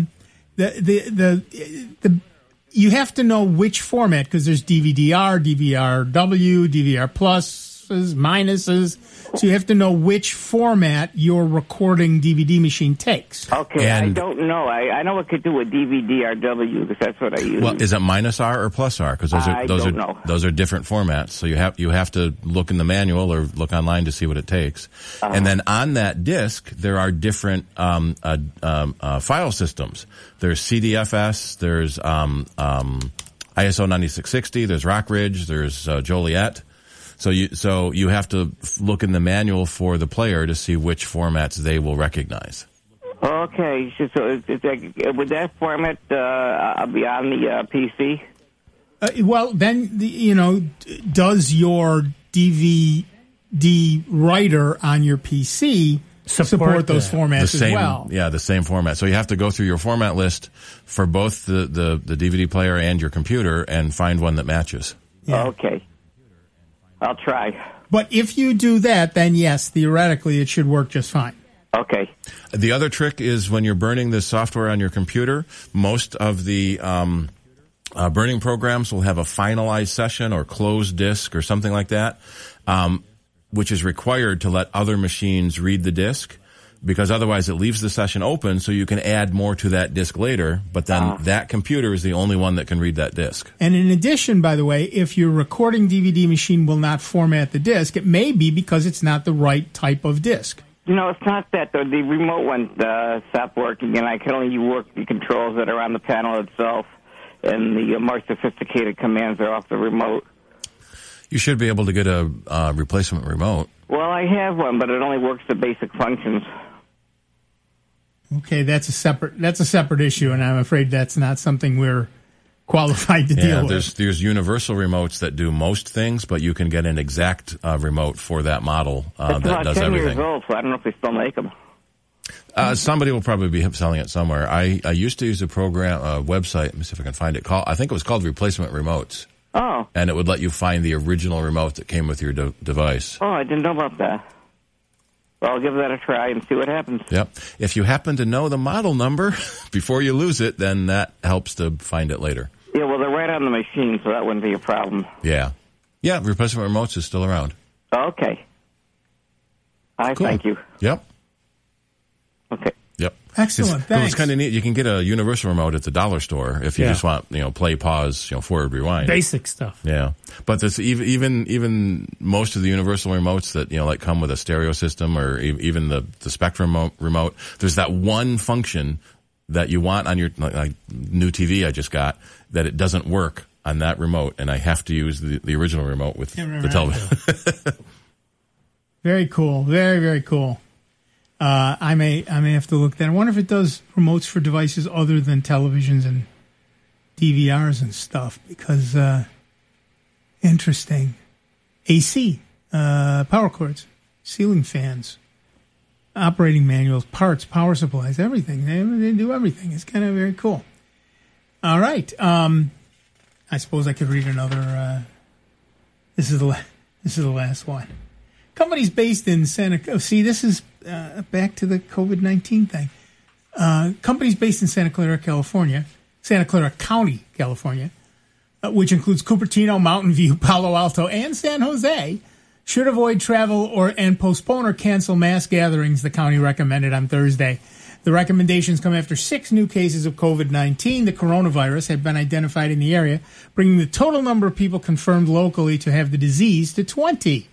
You have to know which format, because there's DVD-R, DVR-W, DVR pluses, minuses. So you have to know which format your recording DVD machine takes. Okay, I don't know. I know it could do a DVD-RW because that's what I use. Well, is it minus R or plus R? Because those are different formats. So you have to look in the manual or look online to see what it takes. And then on that disc, there are different file systems. There's CDFS. There's ISO 9660. There's Rockridge. There's Joliet. So you have to look in the manual for the player to see which formats they will recognize. Okay, so would that format be on the PC? Well, then does your DVD writer on your PC support those formats as well? Yeah, the same format. So you have to go through your format list for both the DVD player and your computer and find one that matches. Yeah. Okay. I'll try. But if you do that, then yes, theoretically it should work just fine. Okay. The other trick is when you're burning this software on your computer, most of the burning programs will have a finalized session or closed disk or something like that, which is required to let other machines read the disk, because otherwise it leaves the session open so you can add more to that disk later, but then that computer is the only one that can read that disk. And in addition, by the way, if your recording DVD machine will not format the disk, it may be because it's not the right type of disk. No, it's not that. The remote one stopped working, and I can only work the controls that are on the panel itself, and the more sophisticated commands are off the remote. You should be able to get a replacement remote. Well, I have one, but it only works the basic functions. Okay, that's a separate issue, and I'm afraid that's not something we're qualified to deal with. There's universal remotes that do most things, but you can get an exact remote for that model that does everything. It's 10 years old, so I don't know if they still make them. Somebody will probably be selling it somewhere. I used to use a website. Let me see if I can find it. I think it was called Replacement Remotes. Oh. And it would let you find the original remote that came with your device. Oh, I didn't know about that. Well, I'll give that a try and see what happens. Yep. If you happen to know the model number before you lose it, then that helps to find it later. Yeah, well, they're right on the machine, so that wouldn't be a problem. Yeah. Yeah, Replacement Remotes is still around. Okay. Thank you. Yep. Okay. Yep. Excellent. Thanks. It's kind of neat. You can get a universal remote at the dollar store if you just want, play, pause, forward, rewind. Basic stuff. Yeah. But there's even most of the universal remotes that, like come with a stereo system or even the Spectrum remote, there's that one function that you want on your new TV I just got that it doesn't work on that remote, and I have to use the original remote with the television. Very cool. Very, very cool. I may have to look that. I wonder if it does remotes for devices other than televisions and DVRs and stuff, because interesting. AC, power cords, ceiling fans, operating manuals, parts, power supplies, everything. They do everything. It's kind of very cool. All right. I suppose I could read another. This is the last one. Companies based in Santa. See, this is back to the COVID-19 thing. Companies based in Santa Clara County, California, which includes Cupertino, Mountain View, Palo Alto, and San Jose, should avoid travel and postpone or cancel mass gatherings, the county recommended on Thursday. The recommendations come after 6 new cases of COVID-19. The coronavirus had been identified in the area, bringing the total number of people confirmed locally to have the disease to 20.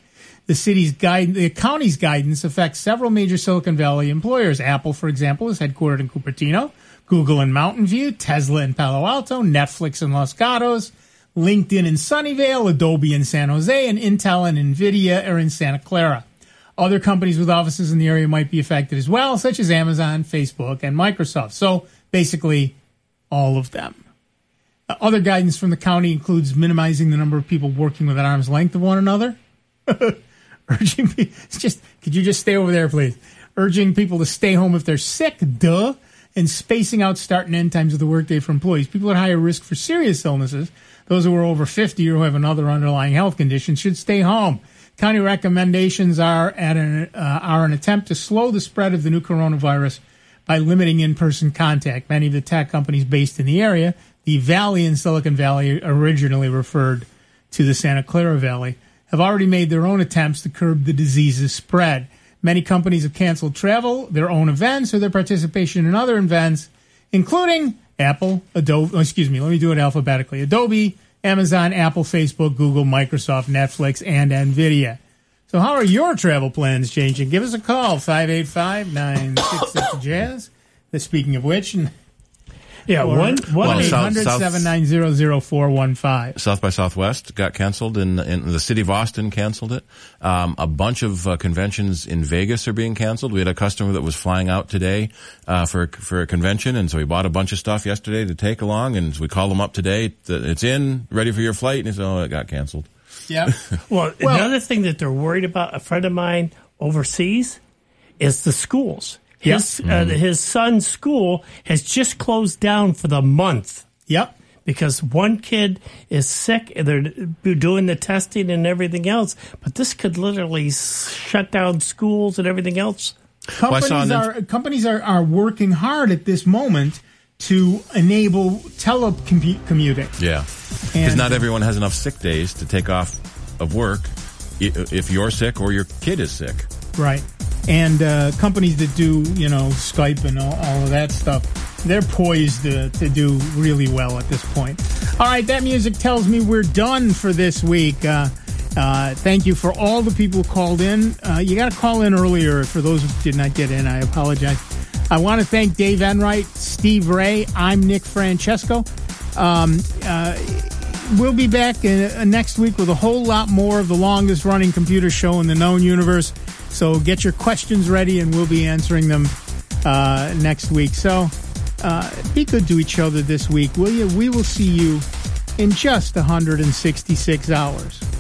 The county's guidance affects several major Silicon Valley employers. Apple, for example, is headquartered in Cupertino, Google in Mountain View, Tesla in Palo Alto, Netflix in Los Gatos, LinkedIn in Sunnyvale, Adobe in San Jose, and Intel and NVIDIA are in Santa Clara. Other companies with offices in the area might be affected as well, such as Amazon, Facebook, and Microsoft. So basically, all of them. Other guidance from the county includes minimizing the number of people working within arm's length of one another. Urging people, could you just stay over there, please? Urging people to stay home if they're sick, and spacing out start and end times of the workday for employees. People at higher risk for serious illnesses, those who are over 50 or who have another underlying health condition, should stay home. County recommendations are an attempt to slow the spread of the new coronavirus by limiting in-person contact. Many of the tech companies based in the area, the Valley and Silicon Valley, originally referred to the Santa Clara Valley, have already made their own attempts to curb the disease's spread. Many companies have canceled travel, their own events, or their participation in other events, including Apple, Adobe, let me do it alphabetically. Adobe, Amazon, Apple, Facebook, Google, Microsoft, Netflix, and NVIDIA. So how are your travel plans changing? Give us a call, 585-966-JAZZ. Speaking of which... Yeah, 1-800-790-0415. South by Southwest got canceled, in the city of Austin canceled it. A bunch of conventions in Vegas are being canceled. We had a customer that was flying out today for a convention, and so he bought a bunch of stuff yesterday to take along, and we called him up today. It's in, ready for your flight, and he said, it got canceled. Yeah. Well, another thing that they're worried about, a friend of mine overseas, is the schools. His son's school has just closed down for the month. Yep. Because one kid is sick and they're doing the testing and everything else. But this could literally shut down schools and everything else. Companies are working hard at this moment to enable telecommuting. Yeah. Because not everyone has enough sick days to take off of work if you're sick or your kid is sick. Right. And companies that do, Skype and all of that stuff, they're poised to do really well at this point. All right, that music tells me we're done for this week. Thank you for all the people who called in. You got to call in earlier for those who did not get in. I apologize. I want to thank Dave Enright, Steve Ray. I'm Nick Francesco. we'll be back next week with a whole lot more of the longest running computer show in the known universe. So get your questions ready, and we'll be answering them next week. So be good to each other this week, will you? We will see you in just 166 hours.